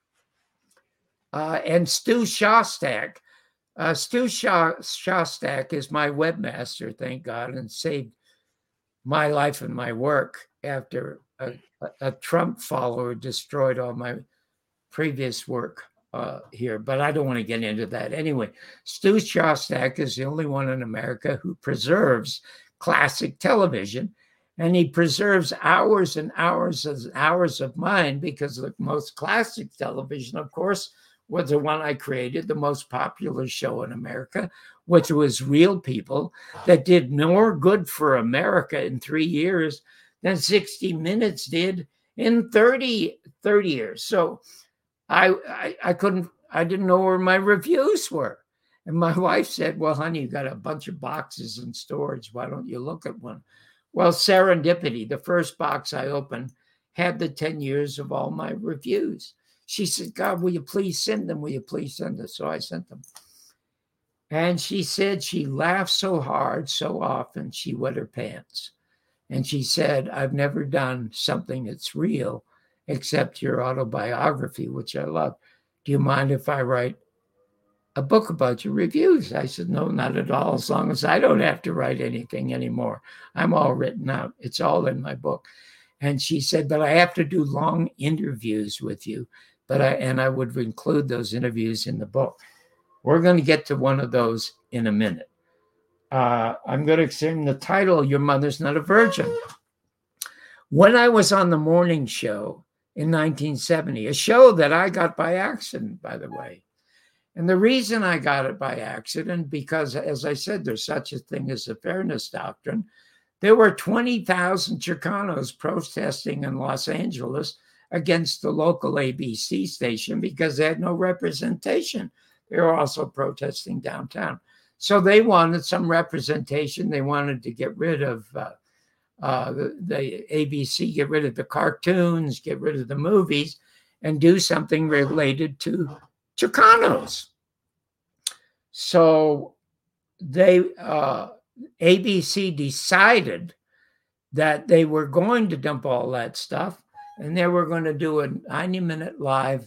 and Stu Shostak. Stu Shostak is my webmaster, thank God, and saved my life and my work after a Trump follower destroyed all my previous work here. But I don't want to get into that. Anyway, Stu Shostak is the only one in America who preserves classic television. And he preserves hours and hours and hours of mine, because the most classic television, of course, was the one I created, the most popular show in America, which was Real People, that did more good for America in 3 years than 60 Minutes did in 30 years. So I didn't know where my reviews were. And my wife said, well, honey, you got a bunch of boxes in storage. Why don't you look at one? Well, serendipity, the first box I opened had the 10 years of all my reviews. She said, God, will you please send them? Will you please send them? So I sent them. And she said she laughed so hard, so often, she wet her pants. And she said, I've never done something that's real except your autobiography, which I love. Do you mind if I write a book about your reviews? I said, no, not at all, as long as I don't have to write anything anymore. I'm all written out. It's all in my book. And she said, but I have to do long interviews with you. And I would include those interviews in the book. We're going to get to one of those in a minute. I'm going to sing the title, Your Mother's Not a Virgin. When I was on the morning show in 1970, a show that I got by accident, by the way. And the reason I got it by accident, because as I said, there's such a thing as the fairness doctrine. There were 20,000 Chicanos protesting in Los Angeles against the local ABC station because they had no representation. They were also protesting downtown. So they wanted some representation. They wanted to get rid of the ABC, get rid of the cartoons, get rid of the movies, and do something related to Chicanos. So ABC decided that they were going to dump all that stuff, and they were going to do a 90-minute live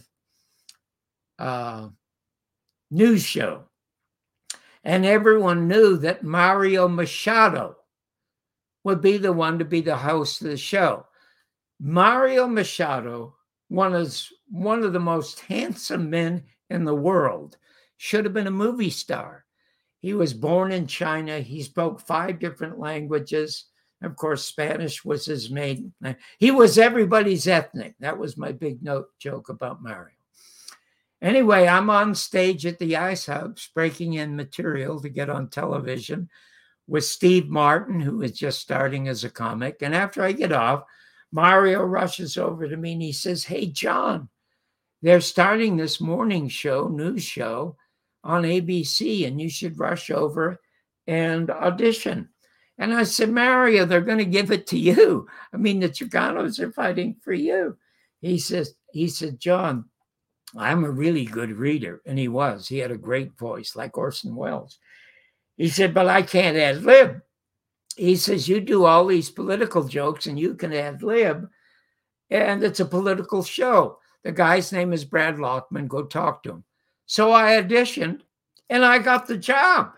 news show. And everyone knew that Mario Machado would be the one to be the host of the show. Mario Machado, one of the most handsome men in the world, should have been a movie star. He was born in China. He spoke 5 different languages. Of course, Spanish was his main. He was everybody's ethnic. That was my big joke about Mario. Anyway, I'm on stage at the Ice House breaking in material to get on television with Steve Martin, who is just starting as a comic. And after I get off, Mario rushes over to me and he says, "Hey, John, they're starting this morning show, news show on ABC, and you should rush over and audition." And I said, "Mario, they're going to give it to you. I mean, the Chicanos are fighting for you." He said, "John, I'm a really good reader." And he was. He had a great voice, like Orson Welles. He said, "But I can't ad lib." He says, "You do all these political jokes and you can ad lib, and it's a political show. The guy's name is Brad Lockman. Go talk to him." So I auditioned and I got the job.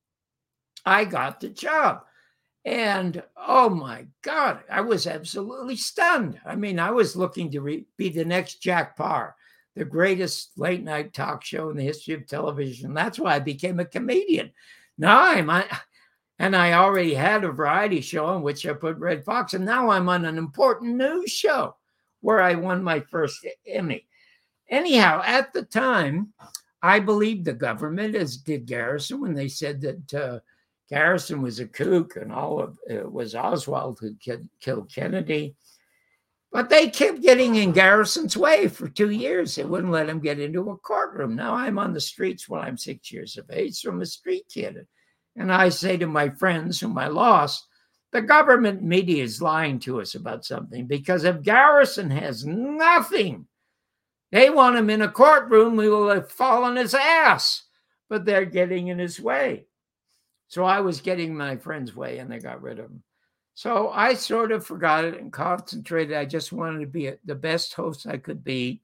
And oh my God, I was absolutely stunned. I mean, I was looking to be the next Jack Paar, the greatest late night talk show in the history of television. That's why I became a comedian. Now and I already had a variety show in which I put Red Fox, and now I'm on an important news show where I won my first Emmy. Anyhow, at the time, I believed the government, as did Garrison, when they said that Garrison was a kook and all of it was Oswald who killed Kennedy. But they kept getting in Garrison's way for 2 years. They wouldn't let him get into a courtroom. Now I'm on the streets when I'm 6 years of age from a street kid. And I say to my friends whom I lost, the government media is lying to us about something, because if Garrison has nothing, they want him in a courtroom, we will have fallen his ass, but they're getting in his way. So I was getting my friend's way and they got rid of him. So I sort of forgot it and concentrated. I just wanted to be the best host I could be,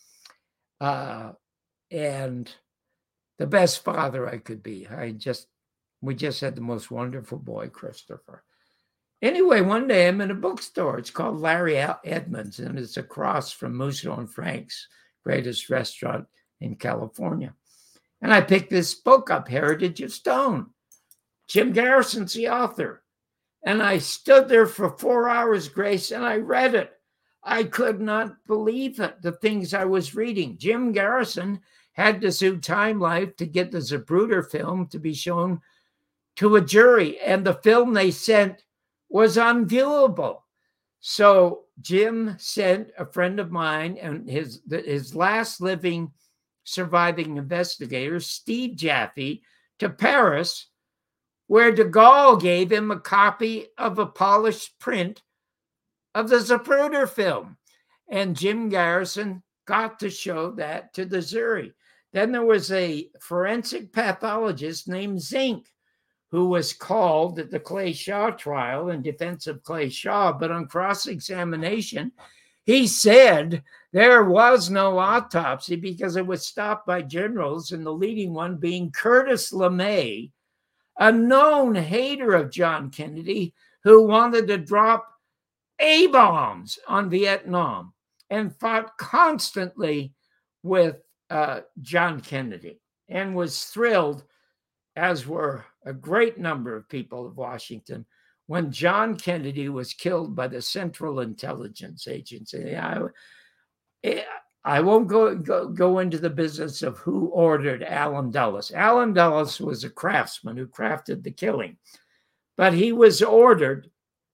and the best father I could be. We just had the most wonderful boy, Christopher. Anyway, one day I'm in a bookstore. It's called Larry Edmunds, and it's across from Musso and Frank's, greatest restaurant in California. And I picked this book up, Heritage of Stone. Jim Garrison's the author. And I stood there for 4 hours, Grace, and I read it. I could not believe it, the things I was reading. Jim Garrison had to sue Time Life to get the Zapruder film to be shown to a jury, and the film they sent was unviewable. So Jim sent a friend of mine and his last living surviving investigator, Steve Jaffe, to Paris, where de Gaulle gave him a copy of a polished print of the Zapruder film. And Jim Garrison got to show that to the jury. Then there was a forensic pathologist named Zink, who was called at the Clay Shaw trial in defense of Clay Shaw, but on cross-examination, he said there was no autopsy because it was stopped by generals, and the leading one being Curtis LeMay, a known hater of John Kennedy, who wanted to drop A-bombs on Vietnam and fought constantly with John Kennedy and was thrilled as were a great number of people of Washington, when John Kennedy was killed by the Central Intelligence Agency. I won't go into the business of who ordered Allen Dulles. Allen Dulles was a craftsman who crafted the killing, but he was ordered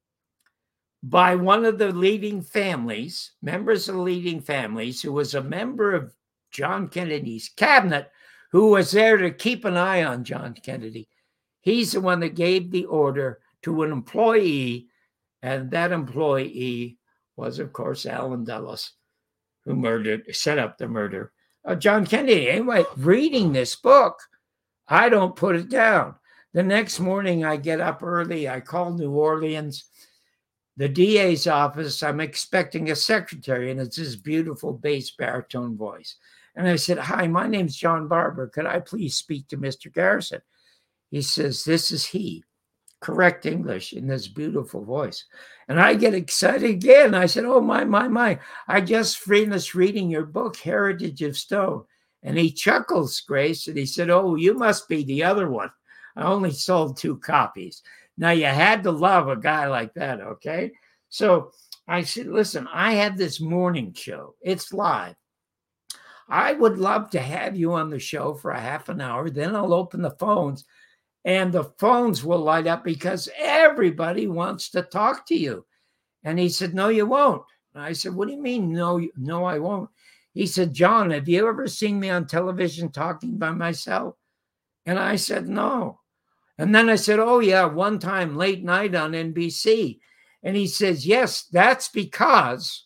by one of the leading families, members of the leading families, who was a member of John Kennedy's cabinet, who was there to keep an eye on John Kennedy. He's the one that gave the order to an employee, and that employee was, of course, Allen Dulles, who set up the murder of John Kennedy. Anyway, reading this book, I don't put it down. The next morning, I get up early. I call New Orleans, the DA's office. I'm expecting a secretary, and it's this beautiful bass baritone voice. And I said, "Hi, my name's John Barber. Could I please speak to Mr. Garrison?" He says, "This is he." Correct English in this beautiful voice. And I get excited again. I said, "Oh, my. I just finished reading your book, Heritage of Stone." And he chuckles, Grace, and he said, "Oh, you must be the other one. I only sold 2 copies." Now, you had to love a guy like that, okay? So I said, "Listen, I have this morning show. It's live. I would love to have you on the show for a half an hour. Then I'll open the phones, and the phones will light up because everybody wants to talk to you." And he said, "No, you won't." And I said, "What do you mean, no, I won't?" He said, "John, have you ever seen me on television talking by myself?" And I said, "No." And then I said, "Oh, yeah, one time late night on NBC." And he says, "Yes, that's because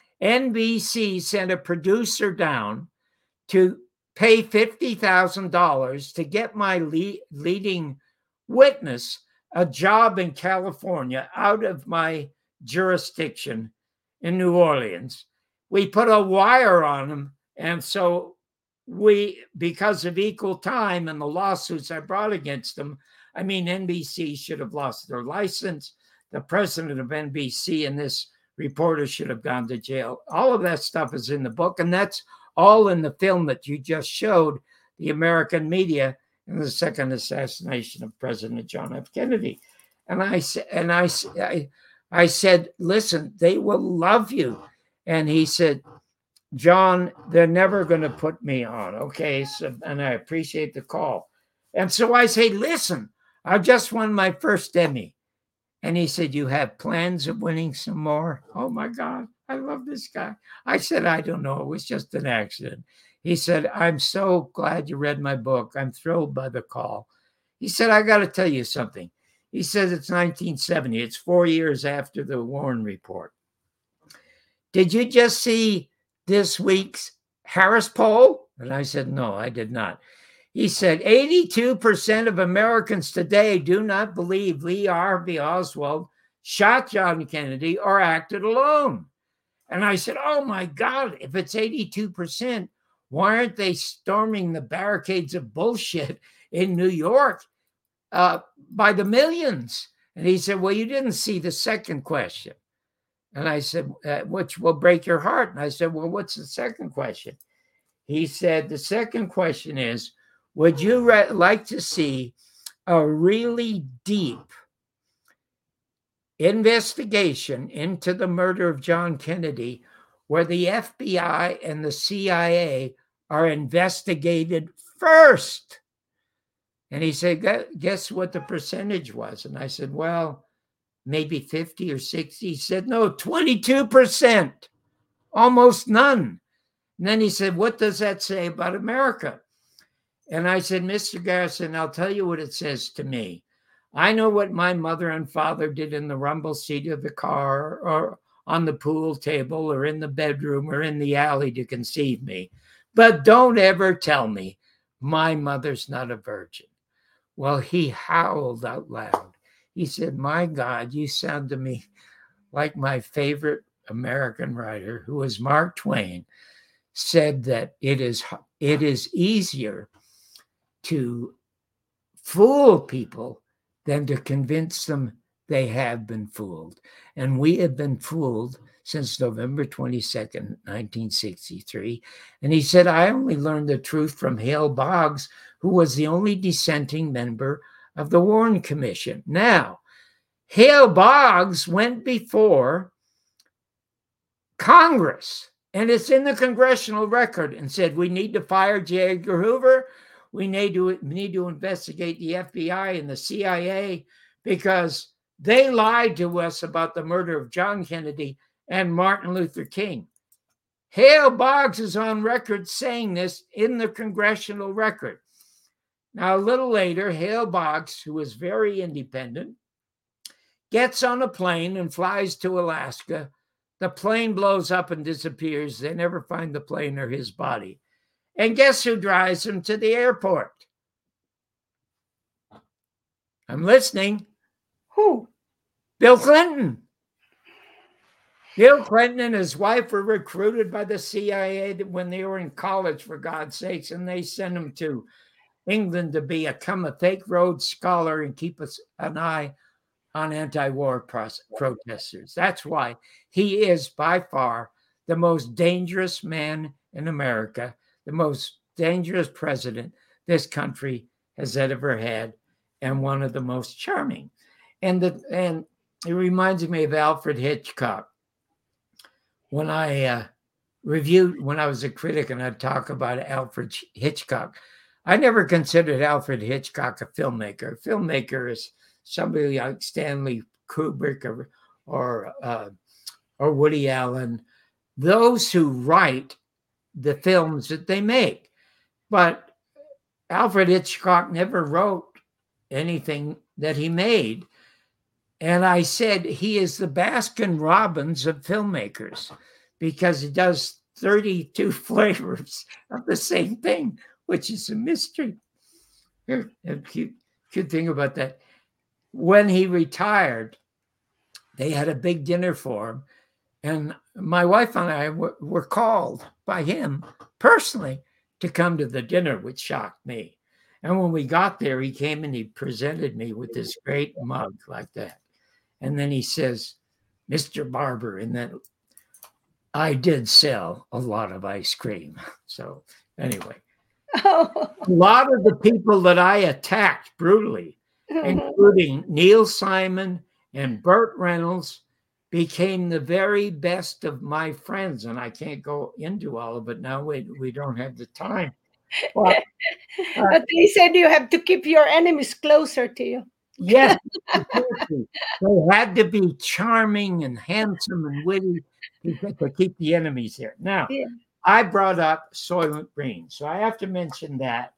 NBC sent a producer down to pay $50,000 to get my leading witness a job in California out of my jurisdiction in New Orleans. We put a wire on him. And so because of equal time and the lawsuits I brought against them, NBC should have lost their license. The president of NBC and this reporter should have gone to jail. All of that stuff is in the book, and that's all in the film that you just showed, The American Media and the Second Assassination of President John F. Kennedy. And I said, "Listen, they will love you." And he said, "John, they're never going to put me on." Okay. So, and I appreciate the call. And so I say, "Listen, I just won my first Emmy." And he said, "You have plans of winning some more?" Oh my God, I love this guy. I said, "I don't know. It was just an accident." He said, "I'm so glad you read my book. I'm thrilled by the call." He said, "I got to tell you something." He says, "It's 1970. It's 4 years after the Warren Report. Did you just see this week's Harris poll?" And I said, "No, I did not." He said, 82% of Americans today do not believe Lee Harvey Oswald shot John Kennedy or acted alone. And I said, "Oh my God, if it's 82%, why aren't they storming the barricades of bullshit in New York by the millions?" And he said, "Well, you didn't see the second question." And I said, "Which will break your heart." And I said, "Well, what's the second question?" He said, "The second question is, would you like to see a really deep investigation into the murder of John Kennedy where the FBI and the CIA are investigated first?" And he said, "Guess what the percentage was?" And I said, "Well, maybe 50 or 60. He said, "No, 22%, almost none." And then he said, "What does that say about America?" And I said, "Mr. Garrison, I'll tell you what it says to me. I know what my mother and father did in the rumble seat of the car or on the pool table or in the bedroom or in the alley to conceive me. But don't ever tell me my mother's not a virgin." Well, he howled out loud. He said, "My God, you sound to me like my favorite American writer, who was Mark Twain, said that it is easier to fool people than to convince them they have been fooled. And we have been fooled since November 22nd, 1963. And he said, I only learned the truth from Hale Boggs, who was the only dissenting member of the Warren Commission. Now, Hale Boggs went before Congress, and it's in the congressional record, and said, we need to fire J. Edgar Hoover. We need to investigate the FBI and the CIA because they lied to us about the murder of John Kennedy and Martin Luther King. Hale Boggs is on record saying this in the congressional record. Now, a little later, Hale Boggs, who is very independent, gets on a plane and flies to Alaska. The plane blows up and disappears. They never find the plane or his body. And guess who drives him to the airport? I'm listening. Who? Bill Clinton. Bill Clinton and his wife were recruited by the CIA when they were in college, for God's sakes, and they sent him to England to become a fake Rhodes Scholar and keep an eye on anti-war protesters. That's why he is by far the most dangerous man in America, the most dangerous president this country has ever had, and one of the most charming. And it reminds me of Alfred Hitchcock. When I when I was a critic and I'd talk about Alfred Hitchcock, I never considered Alfred Hitchcock a filmmaker. A filmmaker is somebody like Stanley Kubrick or Woody Allen, those who write the films that they make. But Alfred Hitchcock never wrote anything that he made. And I said he is the Baskin Robbins of filmmakers because he does 32 flavors of the same thing, which is a mystery. Here, a cute thing about that. When he retired, they had a big dinner for him. And my wife and I were called by him personally to come to the dinner, which shocked me. And when we got there, he came and he presented me with this great mug like that. And then he says, Mr. Barber, and then I did sell a lot of ice cream. So anyway, a lot of the people that I attacked brutally, including Neil Simon and Burt Reynolds, became the very best of my friends. And I can't go into all of it now. We don't have the time. But they said you have to keep your enemies closer to you. Yes, exactly. They had to be charming and handsome and witty to keep the enemies there. Now, I brought up Soylent Green, so I have to mention that.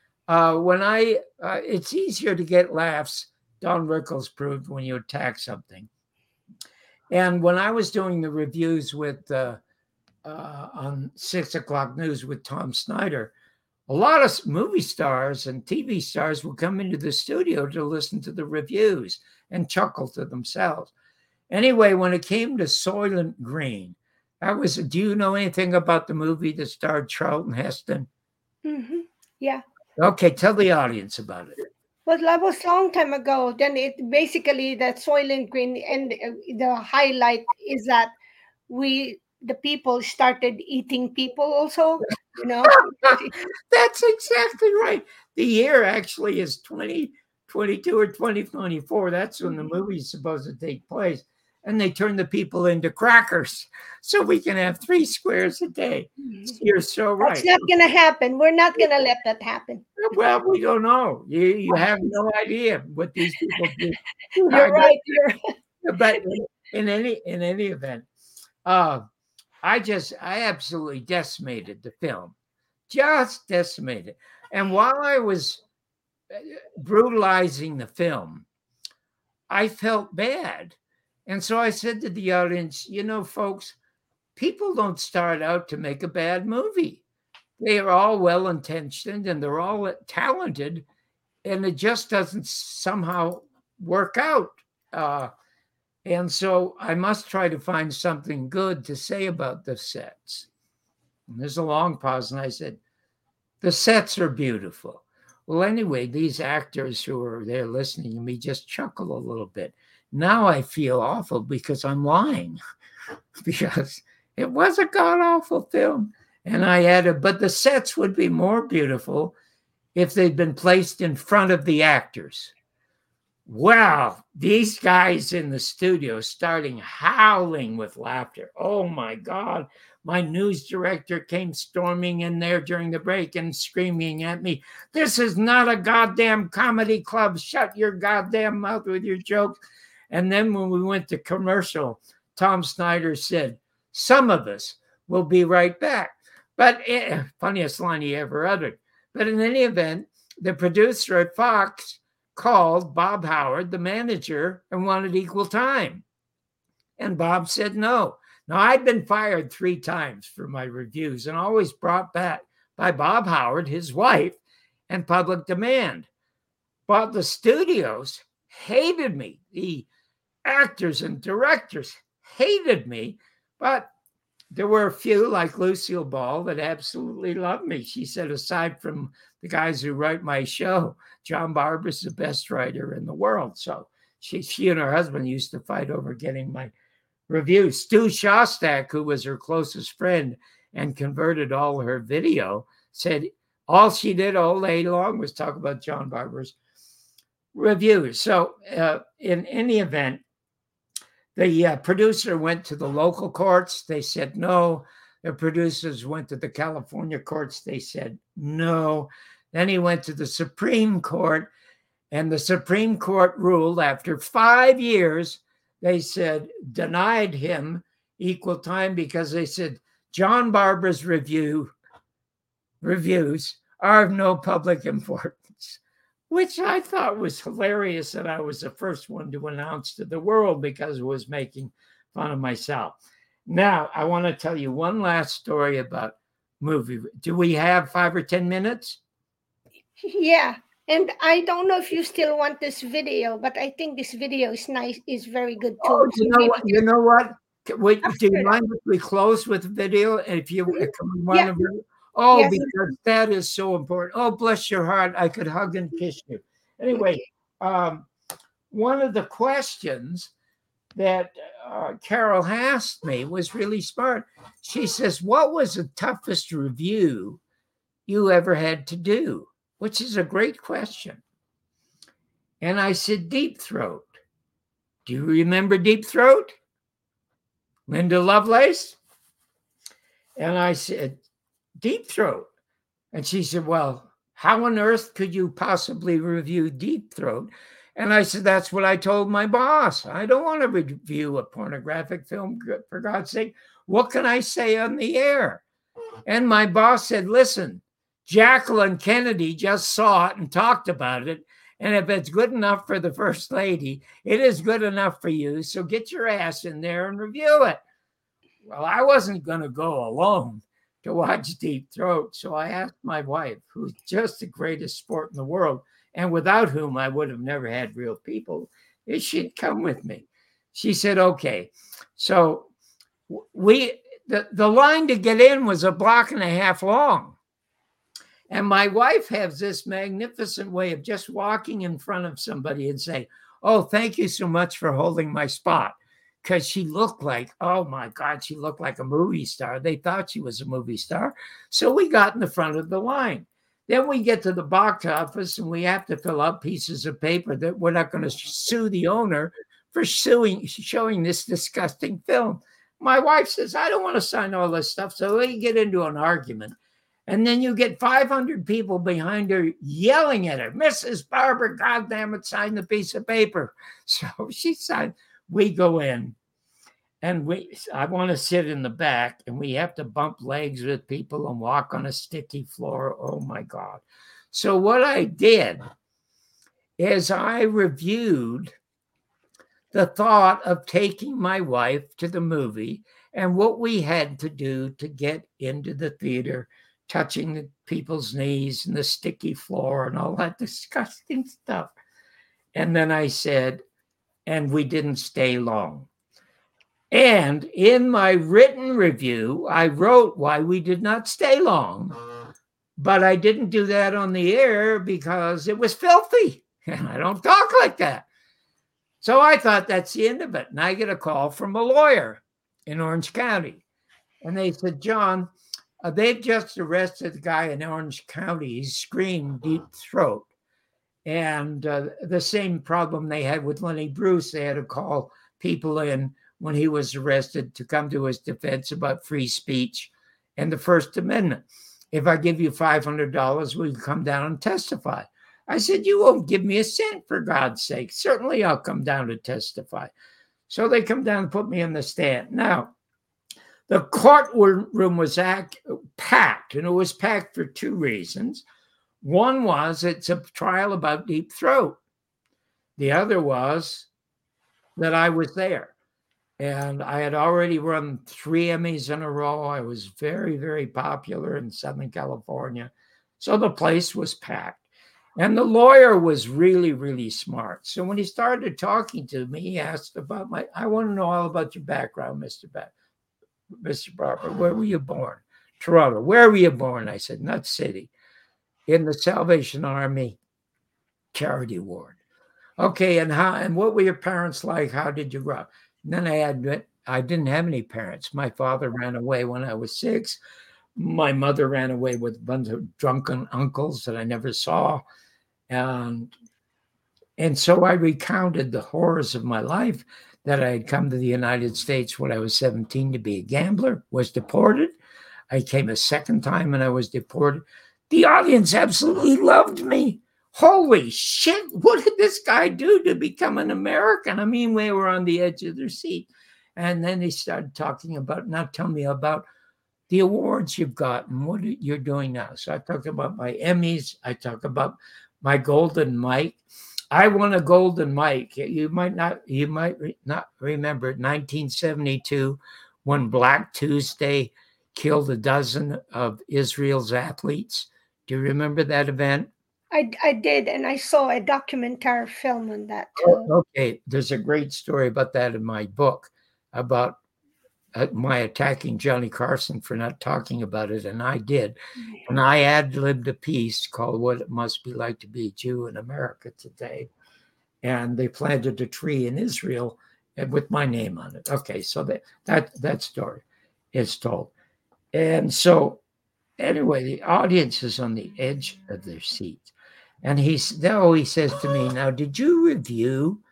It's easier to get laughs, Don Rickles proved, when you attack something. And when I was doing the reviews with on 6 o'clock news with Tom Snyder, a lot of movie stars and TV stars would come into the studio to listen to the reviews and chuckle to themselves. Anyway, when it came to Soylent Green, do you know anything about the movie that starred Charlton Heston? Mm-hmm. Yeah. Okay, tell the audience about it. Well, that was a long time ago. Then it basically, that Soylent Green, and the highlight is that the people started eating people also, you know. That's exactly right. The year actually is 2022 or 2024. That's when the movie is supposed to take place. And they turn the people into crackers so we can have 3 squares a day. You're so right. That's not going to happen. We're not going to let that happen. Well, we don't know. You have no idea what these people do. You're right. But in any event, I absolutely decimated the film. Just decimated. And while I was brutalizing the film, I felt bad. And so I said to the audience, folks, people don't start out to make a bad movie. They are all well-intentioned and they're all talented, and it just doesn't somehow work out. And so I must try to find something good to say about the sets. And there's a long pause, and I said, the sets are beautiful. Well, anyway, these actors who are there listening to me just chuckle a little bit. Now I feel awful because I'm lying, because it was a god-awful film. And I added, but the sets would be more beautiful if they'd been placed in front of the actors. Wow, these guys in the studio starting howling with laughter. Oh my God. My news director came storming in there during the break and screaming at me, "This is not a goddamn comedy club. Shut your goddamn mouth with your jokes." And then when we went to commercial, Tom Snyder said, "Some of us will be right back." But funniest line he ever uttered. But in any event, the producer at Fox called Bob Howard, the manager, and wanted equal time. And Bob said no. Now, I'd been fired 3 times for my reviews and always brought back by Bob Howard, his wife, and public demand. But the studios hated me. The actors and directors hated me. But there were a few, like Lucille Ball, that absolutely loved me. She said, aside from the guys who write my show, John Barber's the best writer in the world. So she and her husband used to fight over getting my reviews. Stu Shostak, who was her closest friend and converted all her video, said all she did all day long was talk about John Barber's reviews. So in any event, the producer went to the local courts. They said no. The producers went to the California courts. They said no. Then he went to the Supreme Court, and the Supreme Court ruled after 5 years. They said denied him equal time because they said John Barber's reviews are of no public importance, which I thought was hilarious, that I was the first one to announce to the world because it was making fun of myself. Now, I want to tell you one last story about movie. Do we have 5 or 10 minutes? Yeah. And I don't know if you still want this video, but I think this video is nice, is very good too. Oh, you know what? Wait, do you mind if we close with the video? If you want to. Oh, yes. Because that is so important. Oh, bless your heart. I could hug and kiss you. Anyway, one of the questions that Carol asked me was really smart. She says, what was the toughest review you ever had to do? Which is a great question. And I said, Deep Throat. Do you remember Deep Throat? Linda Lovelace? And I said, Deep Throat. And she said, well, how on earth could you possibly review Deep Throat? And I said, that's what I told my boss. I don't want to review a pornographic film, for God's sake. What can I say on the air? And my boss said, listen, Jacqueline Kennedy just saw it and talked about it. And if it's good enough for the First Lady, it is good enough for you. So get your ass in there and review it. Well, I wasn't going to go alone to watch Deep Throat. So I asked my wife, who's just the greatest sport in the world, and without whom I would have never had Real People, if she'd come with me. She said, okay. So the line to get in was 1.5 blocks long. And my wife has this magnificent way of just walking in front of somebody and saying, oh, thank you so much for holding my spot. Because she looked like, oh my God, she looked like a movie star. They thought she was a movie star. So we got in the front of the line. Then we get to the box office and we have to fill out pieces of paper that we're not going to sue the owner for showing this disgusting film. My wife says, I don't want to sign all this stuff. So we get into an argument. And then you get 500 people behind her yelling at her, Mrs. Barber, goddamn it, sign the piece of paper. So she signed. We go in and I want to sit in the back, and we have to bump legs with people and walk on a sticky floor. Oh my God. So what I did is I reviewed the thought of taking my wife to the movie and what we had to do to get into the theater, touching the people's knees and the sticky floor and all that disgusting stuff. And then I said, and we didn't stay long. And in my written review, I wrote why we did not stay long. But I didn't do that on the air because it was filthy. And I don't talk like that. So I thought that's the end of it. And I get a call from a lawyer in Orange County. And they said, John, they've just arrested the guy in Orange County. He screamed deep throat. And the same problem they had with Lenny Bruce, they had to call people in when he was arrested to come to his defense about free speech and the First Amendment. If I give you $500, will you come down and testify? I said, you won't give me a cent, for God's sake. Certainly I'll come down to testify. So they come down and put me in the stand. Now, the courtroom was packed, and it was packed for two reasons. One was it's a trial about deep throat. The other was that I was there. And I had already won 3 Emmys in a row. I was very, very popular in Southern California. So the place was packed. And the lawyer was really, really smart. So when he started talking to me, he asked about I want to know all about your background, Mr. Barber. Where were you born? Toronto. Where were you born? I said, Nut City, in the Salvation Army charity ward. Okay, and what were your parents like? How did you grow up? And then I admit I didn't have any parents. My father ran away when I was 6. My mother ran away with a bunch of drunken uncles that I never saw. And so I recounted the horrors of my life, that I had come to the United States when I was 17 to be a gambler, was deported. I came a second time and I was deported. The audience absolutely loved me. Holy shit, what did this guy do to become an American? I mean, we were on the edge of their seat. And then they started talking about, now tell me about the awards you've gotten, what you're doing now. So I talked about my Emmys. I talked about my Golden Mike. I won a Golden Mike. You might not remember it. 1972, when Black Tuesday killed a dozen of Israel's athletes. Do you remember that event? I did, and I saw a documentary film on that too. Okay, there's a great story about that in my book, about my attacking Johnny Carson for not talking about it, and I did. And I ad-libbed a piece called What It Must Be Like to Be a Jew in America Today. And they planted a tree in Israel with my name on it. Okay, so that story is told. And so anyway, the audience is on the edge of their seats. And he says to me, now, did you review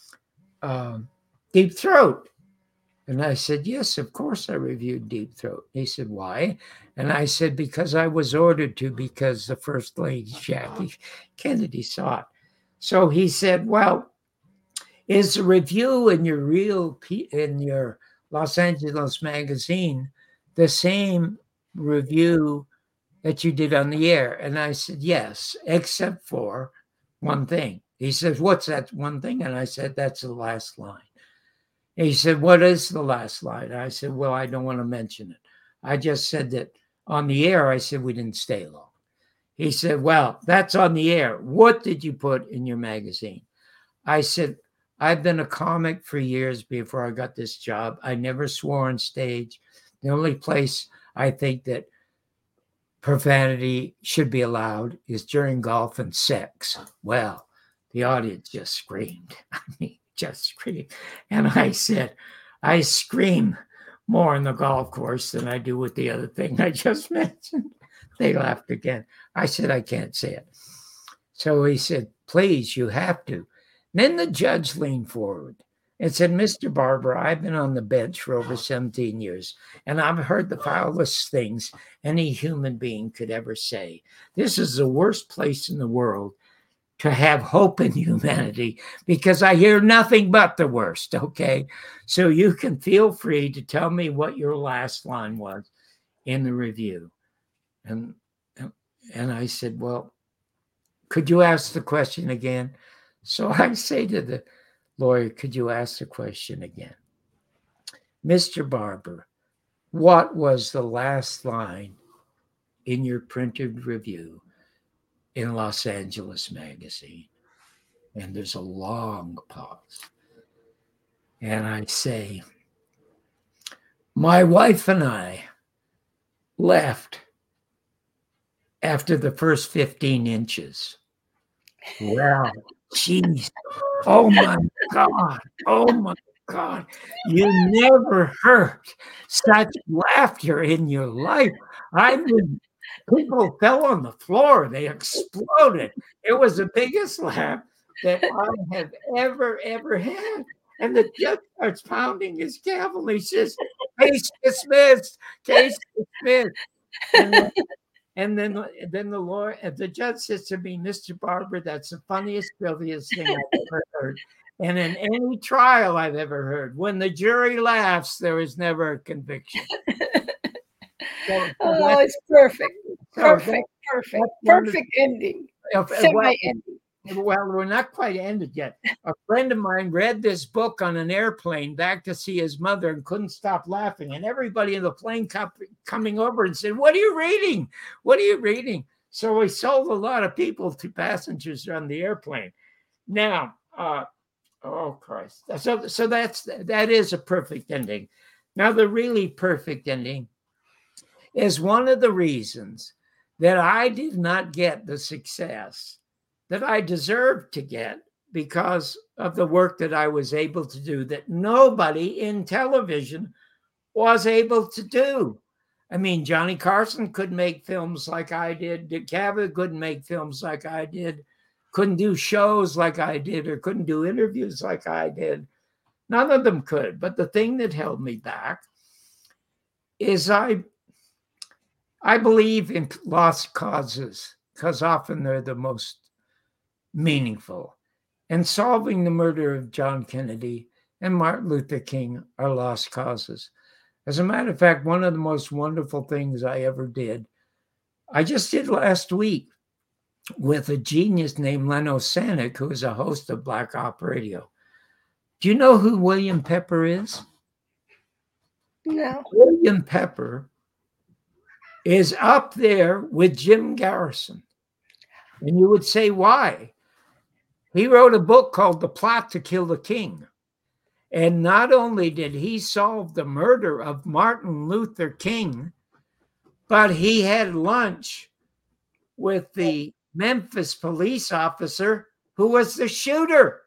Deep Throat? And I said, yes, of course I reviewed Deep Throat. He said, why? And I said, because I was ordered to, because the First Lady, Jackie Kennedy, saw it. So he said, well, is the review in your Los Angeles magazine the same review that you did on the air? And I said, yes, except for one thing. He says, what's that one thing? And I said, that's the last line. And he said, what is the last line? I said, well, I don't want to mention it. I just said that on the air, I said we didn't stay long. He said, well, that's on the air. What did you put in your magazine? I said, I've been a comic for years before I got this job. I never swore on stage. The only place I think that profanity should be allowed is during golf and sex. Well, the audience just screamed. I mean, just screamed. And I said, I scream more on the golf course than I do with the other thing I just mentioned. They laughed again. I said, I can't say it. So he said, please, you have to. Then the judge leaned forward and said, Mr. Barber, I've been on the bench for over 17 years, and I've heard the foulest things any human being could ever say. This is the worst place in the world to have hope in humanity, because I hear nothing but the worst, okay? So you can feel free to tell me what your last line was in the review. And I said, well, could you ask the question again? So I say to the lawyer, could you ask the question again? Mr. Barber, what was the last line in your printed review in Los Angeles magazine? And there's a long pause. And I say, my wife and I left after the first 15 inches. Well, geez, Oh my God. Oh my God. You never heard such laughter in your life. I mean, people fell on the floor. They exploded. It was the biggest laugh that I have ever had. And the judge starts pounding his gavel. He says, "Case dismissed. Case dismissed." And then the lawyer, the judge says to me, "Mr. Barber, that's the funniest, filthiest thing I've ever heard. And in any trial I've ever heard, when the jury laughs, there is never a conviction." Oh, it's perfect. Perfect. Perfect Ending. well, Semi-ending. well, we're not quite ended yet. A friend of mine read this book on an airplane back to see his mother and couldn't stop laughing. And everybody in the plane kept coming over and said, "What are you reading? What are you reading?" So we sold a lot of people to passengers on the airplane. Now, oh Christ! So that is a perfect ending. Now, the really perfect ending is one of the reasons that I did not get the success that I deserved to get because of the work that I was able to do that nobody in television was able to do. I mean, Johnny Carson couldn't make films like I did. Dick Cavett couldn't make films like I did, couldn't do shows like I did, or couldn't do interviews like I did. None of them could. But the thing that held me back is I believe in lost causes because often they're the most meaningful. And solving the murder of John Kennedy and Martin Luther King are lost causes. As a matter of fact, one of the most wonderful things I ever did, I just did last week with a genius named Leno Sanik, who is a host of Black Op Radio. Do you know who William Pepper is? No. William Pepper is up there with Jim Garrison. And you would say, why? He wrote a book called The Plot to Kill the King. And not only did he solve the murder of Martin Luther King, but he had lunch with the Memphis police officer who was the shooter.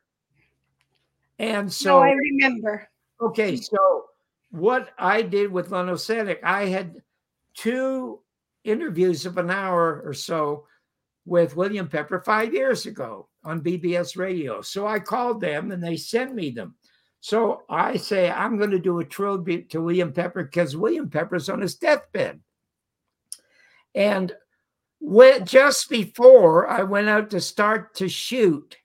And so I remember. Okay, so what I did with Leno Sanik, I had 2 interviews of an hour or so with William Pepper 5 years ago on BBS Radio. So I called them and they sent me them. So I say, I'm going to do a tribute to William Pepper because William Pepper's on his deathbed. And just before I went out to start to shoot,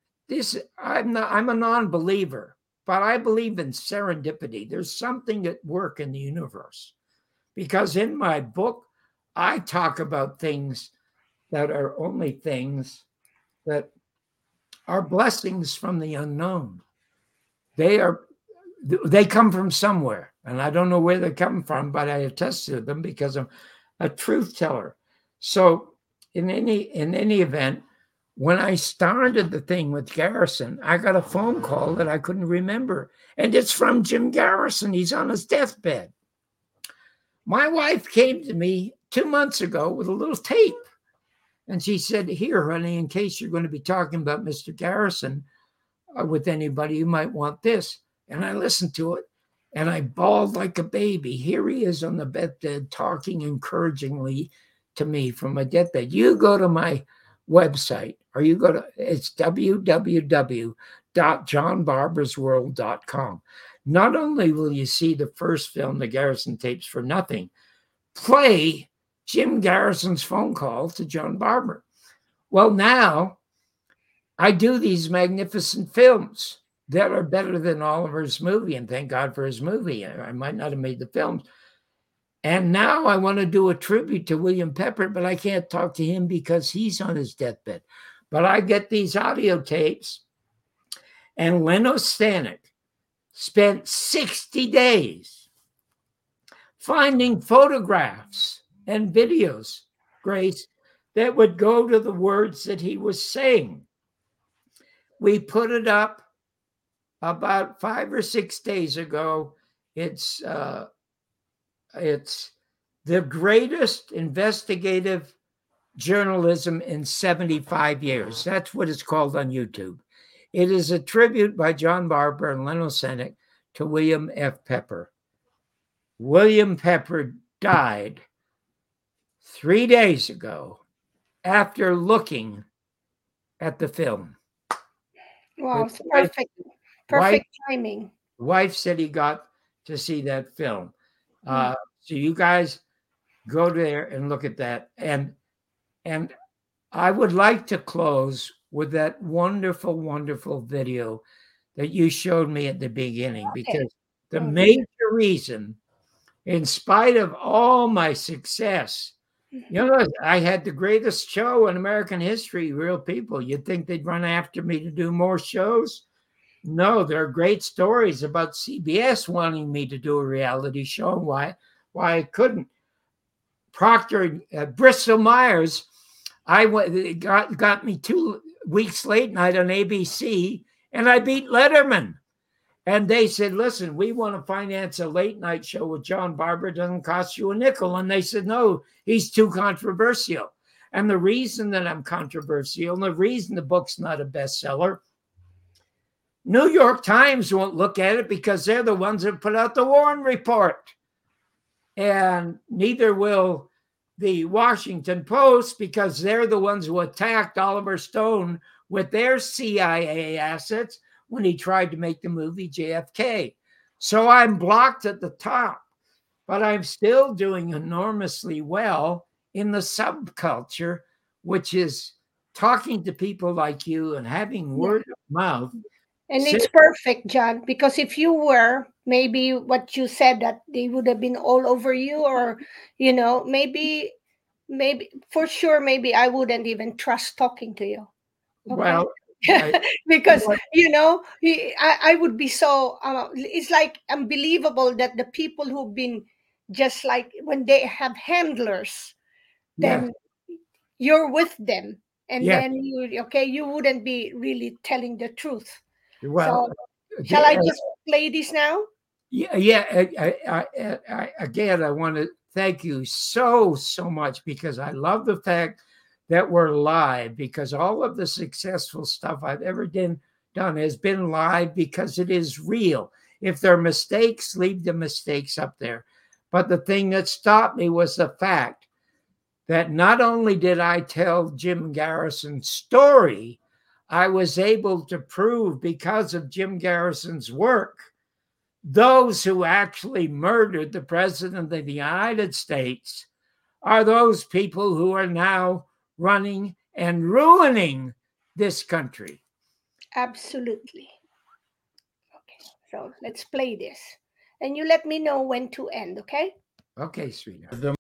I'm a non-believer, but I believe in serendipity. There's something at work in the universe. Because in my book, I talk about things that are only things that are blessings from the unknown. They come from somewhere, and I don't know where they come from, but I attest to them because I'm a truth teller. So in any event, when I started the thing with Garrison, I got a phone call that I couldn't remember, and it's from Jim Garrison. He's on his deathbed. My wife came to me 2 months ago with a little tape, and she said, "Here, honey, in case you're going to be talking about Mr. Garrison with anybody, you might want this." And I listened to it, and I bawled like a baby. Here he is on the deathbed talking encouragingly to me from my deathbed. You go to my website, or it's www.johnbarbersworld.com. Not only will you see the first film, The Garrison Tapes for Nothing, play Jim Garrison's phone call to John Barber. Well, now I do these magnificent films that are better than Oliver's movie, and thank God for his movie. I might not have made the films. And now I want to do a tribute to William Pepper, but I can't talk to him because he's on his deathbed. But I get these audio tapes, and Leno Sanik spent 60 days finding photographs and videos, Grace, that would go to the words that he was saying. We put it up about 5 or 6 days ago. It's the greatest investigative journalism in 75 years. That's what it's called on YouTube. It is a tribute by John Barber and Leno Senek to William F. Pepper. William Pepper died 3 days ago after looking at the film. Wow, His it's perfect. Perfect timing. Wife said he got to see that film. So you guys go there and look at that. And I would like to close with that wonderful, wonderful video that you showed me at the beginning, because the major reason, in spite of all my success, I had the greatest show in American history, Real People. You'd think they'd run after me to do more shows. No, there are great stories about CBS wanting me to do a reality show. Why I couldn't. Procter, Bristol Myers, got me 2 weeks late night on ABC, and I beat Letterman. And they said, listen, we want to finance a late night show with John Barber. It doesn't cost you a nickel. And they said, no, he's too controversial. And the reason that I'm controversial, and the reason the book's not a bestseller, New York Times won't look at it because they're the ones that put out the Warren Report. And neither will the Washington Post, because they're the ones who attacked Oliver Stone with their CIA assets when he tried to make the movie JFK. So I'm blocked at the top, but I'm still doing enormously well in the subculture, which is talking to people like you and having word of mouth. And it's perfect, John, because if you were, maybe what you said, that they would have been all over you, or, maybe for sure, maybe I wouldn't even trust talking to you. Okay? Well, because, I would be so, it's like unbelievable that the people who've been just like, when they have handlers, then you're with them. And then you wouldn't be really telling the truth. Well, so, shall I just play this now? Again, I want to thank you so much, because I love the fact that we're live, because all of the successful stuff I've ever done has been live because it is real. If there are mistakes, leave the mistakes up there. But the thing that stopped me was the fact that not only did I tell Jim Garrison's story, I was able to prove, because of Jim Garrison's work, those who actually murdered the President of the United States are those people who are now running and ruining this country. Absolutely. Okay, so let's play this. And you let me know when to end, okay? Okay, sweetheart. The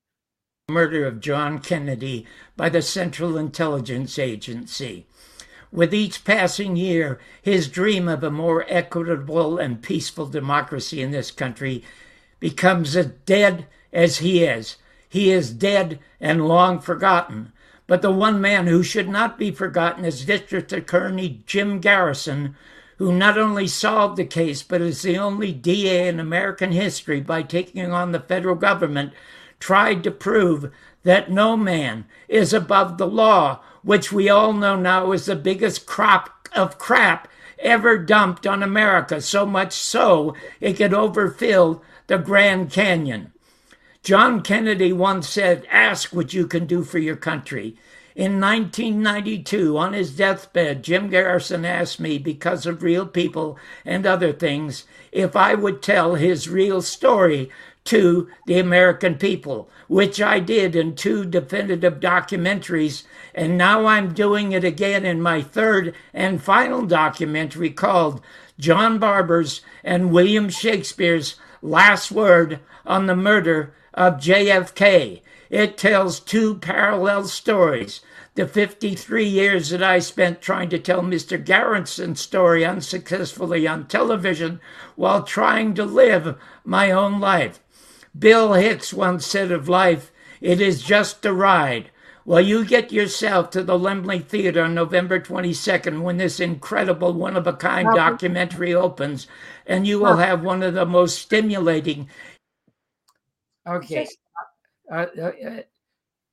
murder of John Kennedy by the Central Intelligence Agency. With each passing year, his dream of a more equitable and peaceful democracy in this country becomes as dead as he is. He is dead and long forgotten. But the one man who should not be forgotten is District Attorney Jim Garrison, who not only solved the case, but is the only DA in American history, by taking on the federal government, tried to prove that no man is above the law, which we all know now is the biggest crop of crap ever dumped on America, so much so it could overfill the Grand Canyon. John Kennedy once said, "Ask what you can do for your country." In 1992, on his deathbed, Jim Garrison asked me, because of Real People and other things, if I would tell his real story to the American people, which I did in 2 definitive documentaries, and now I'm doing it again in my 3rd and final documentary called John Barber's and William Shakespeare's Last Word on the Murder of JFK. It tells 2 parallel stories. The 53 years that I spent trying to tell Mr. Garrison's story unsuccessfully on television while trying to live my own life. Bill Hicks once said of life, "It is just a ride." Well, you get yourself to the Laemmle Theater on November 22nd when this incredible one-of-a-kind documentary opens, and you will have one of the most stimulating. Okay.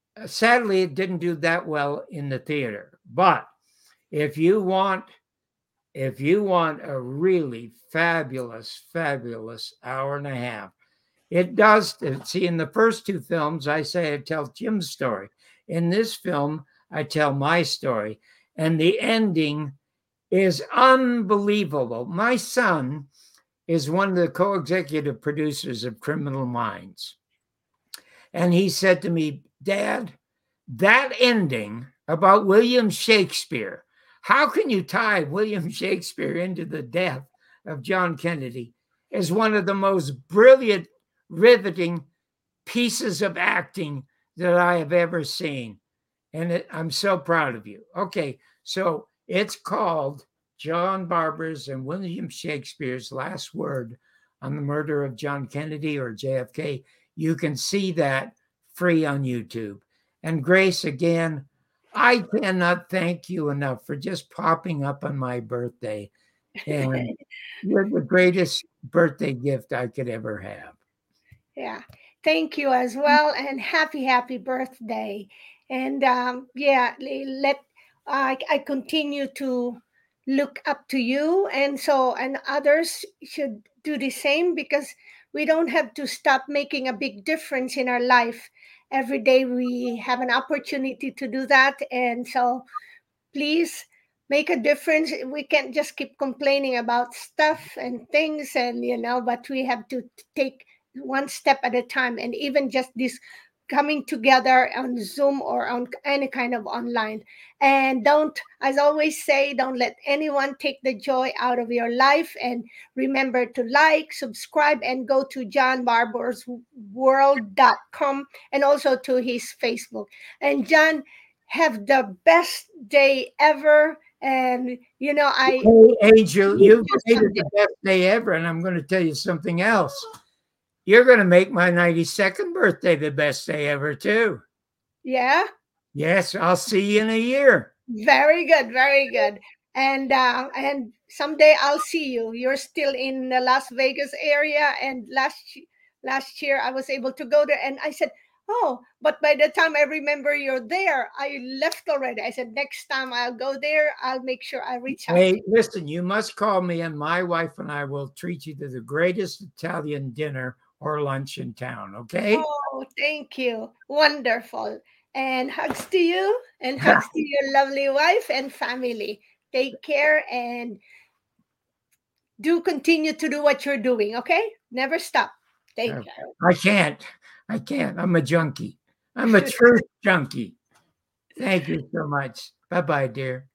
Sadly, it didn't do that well in the theater. But if you want if you want a really fabulous, fabulous hour and a half, it does. See, in the first two films, I say I tell Jim's story. In this film, I tell my story. And the ending is unbelievable. My son is one of the co-executive producers of Criminal Minds. And he said to me, Dad, that ending about William Shakespeare, how can you tie William Shakespeare into the death of John Kennedy, is one of the most brilliant, riveting pieces of acting that I have ever seen. And I'm so proud of you. Okay, so it's called John Barber's and William Shakespeare's Last Word on the Murder of John Kennedy, or JFK. You can see that free on YouTube. And Grace, again, I cannot thank you enough for just popping up on my birthday. And you're the greatest birthday gift I could ever have. Yeah. Thank you as well, and happy birthday. And yeah, let I continue to look up to you, and so and others should do the same, because we don't have to stop making a big difference in our life. Every day we have an opportunity to do that, and so please make a difference. We can't just keep complaining about stuff and things, and but we have to take one step at a time. And even just this coming together on Zoom or on any kind of online. And don't, as I always say, don't let anyone take the joy out of your life. And remember to like, subscribe, and go to johnbarbersworld.com, and also to his Facebook. And John, have the best day ever. And I Hey, Angel, you've made it the best day ever. And I'm going to tell you something else. You're going to make my 92nd birthday the best day ever, too. Yeah. Yes, I'll see you in a year. Very good, very good. And someday I'll see you. You're still in the Las Vegas area, and last year I was able to go there, and I said, "Oh, but by the time I remember you're there, I left already." I said, "Next time I'll go there, I'll make sure I reach out." Hey, listen, you must call me, and my wife and I will treat you to the greatest Italian dinner or lunch in town, okay? Oh, thank you. Wonderful. And hugs to you, and hugs to your lovely wife and family. Take care, and do continue to do what you're doing, okay? Never stop. Take care. I can't. I'm a junkie. I'm a truth junkie. Thank you so much. Bye-bye, dear.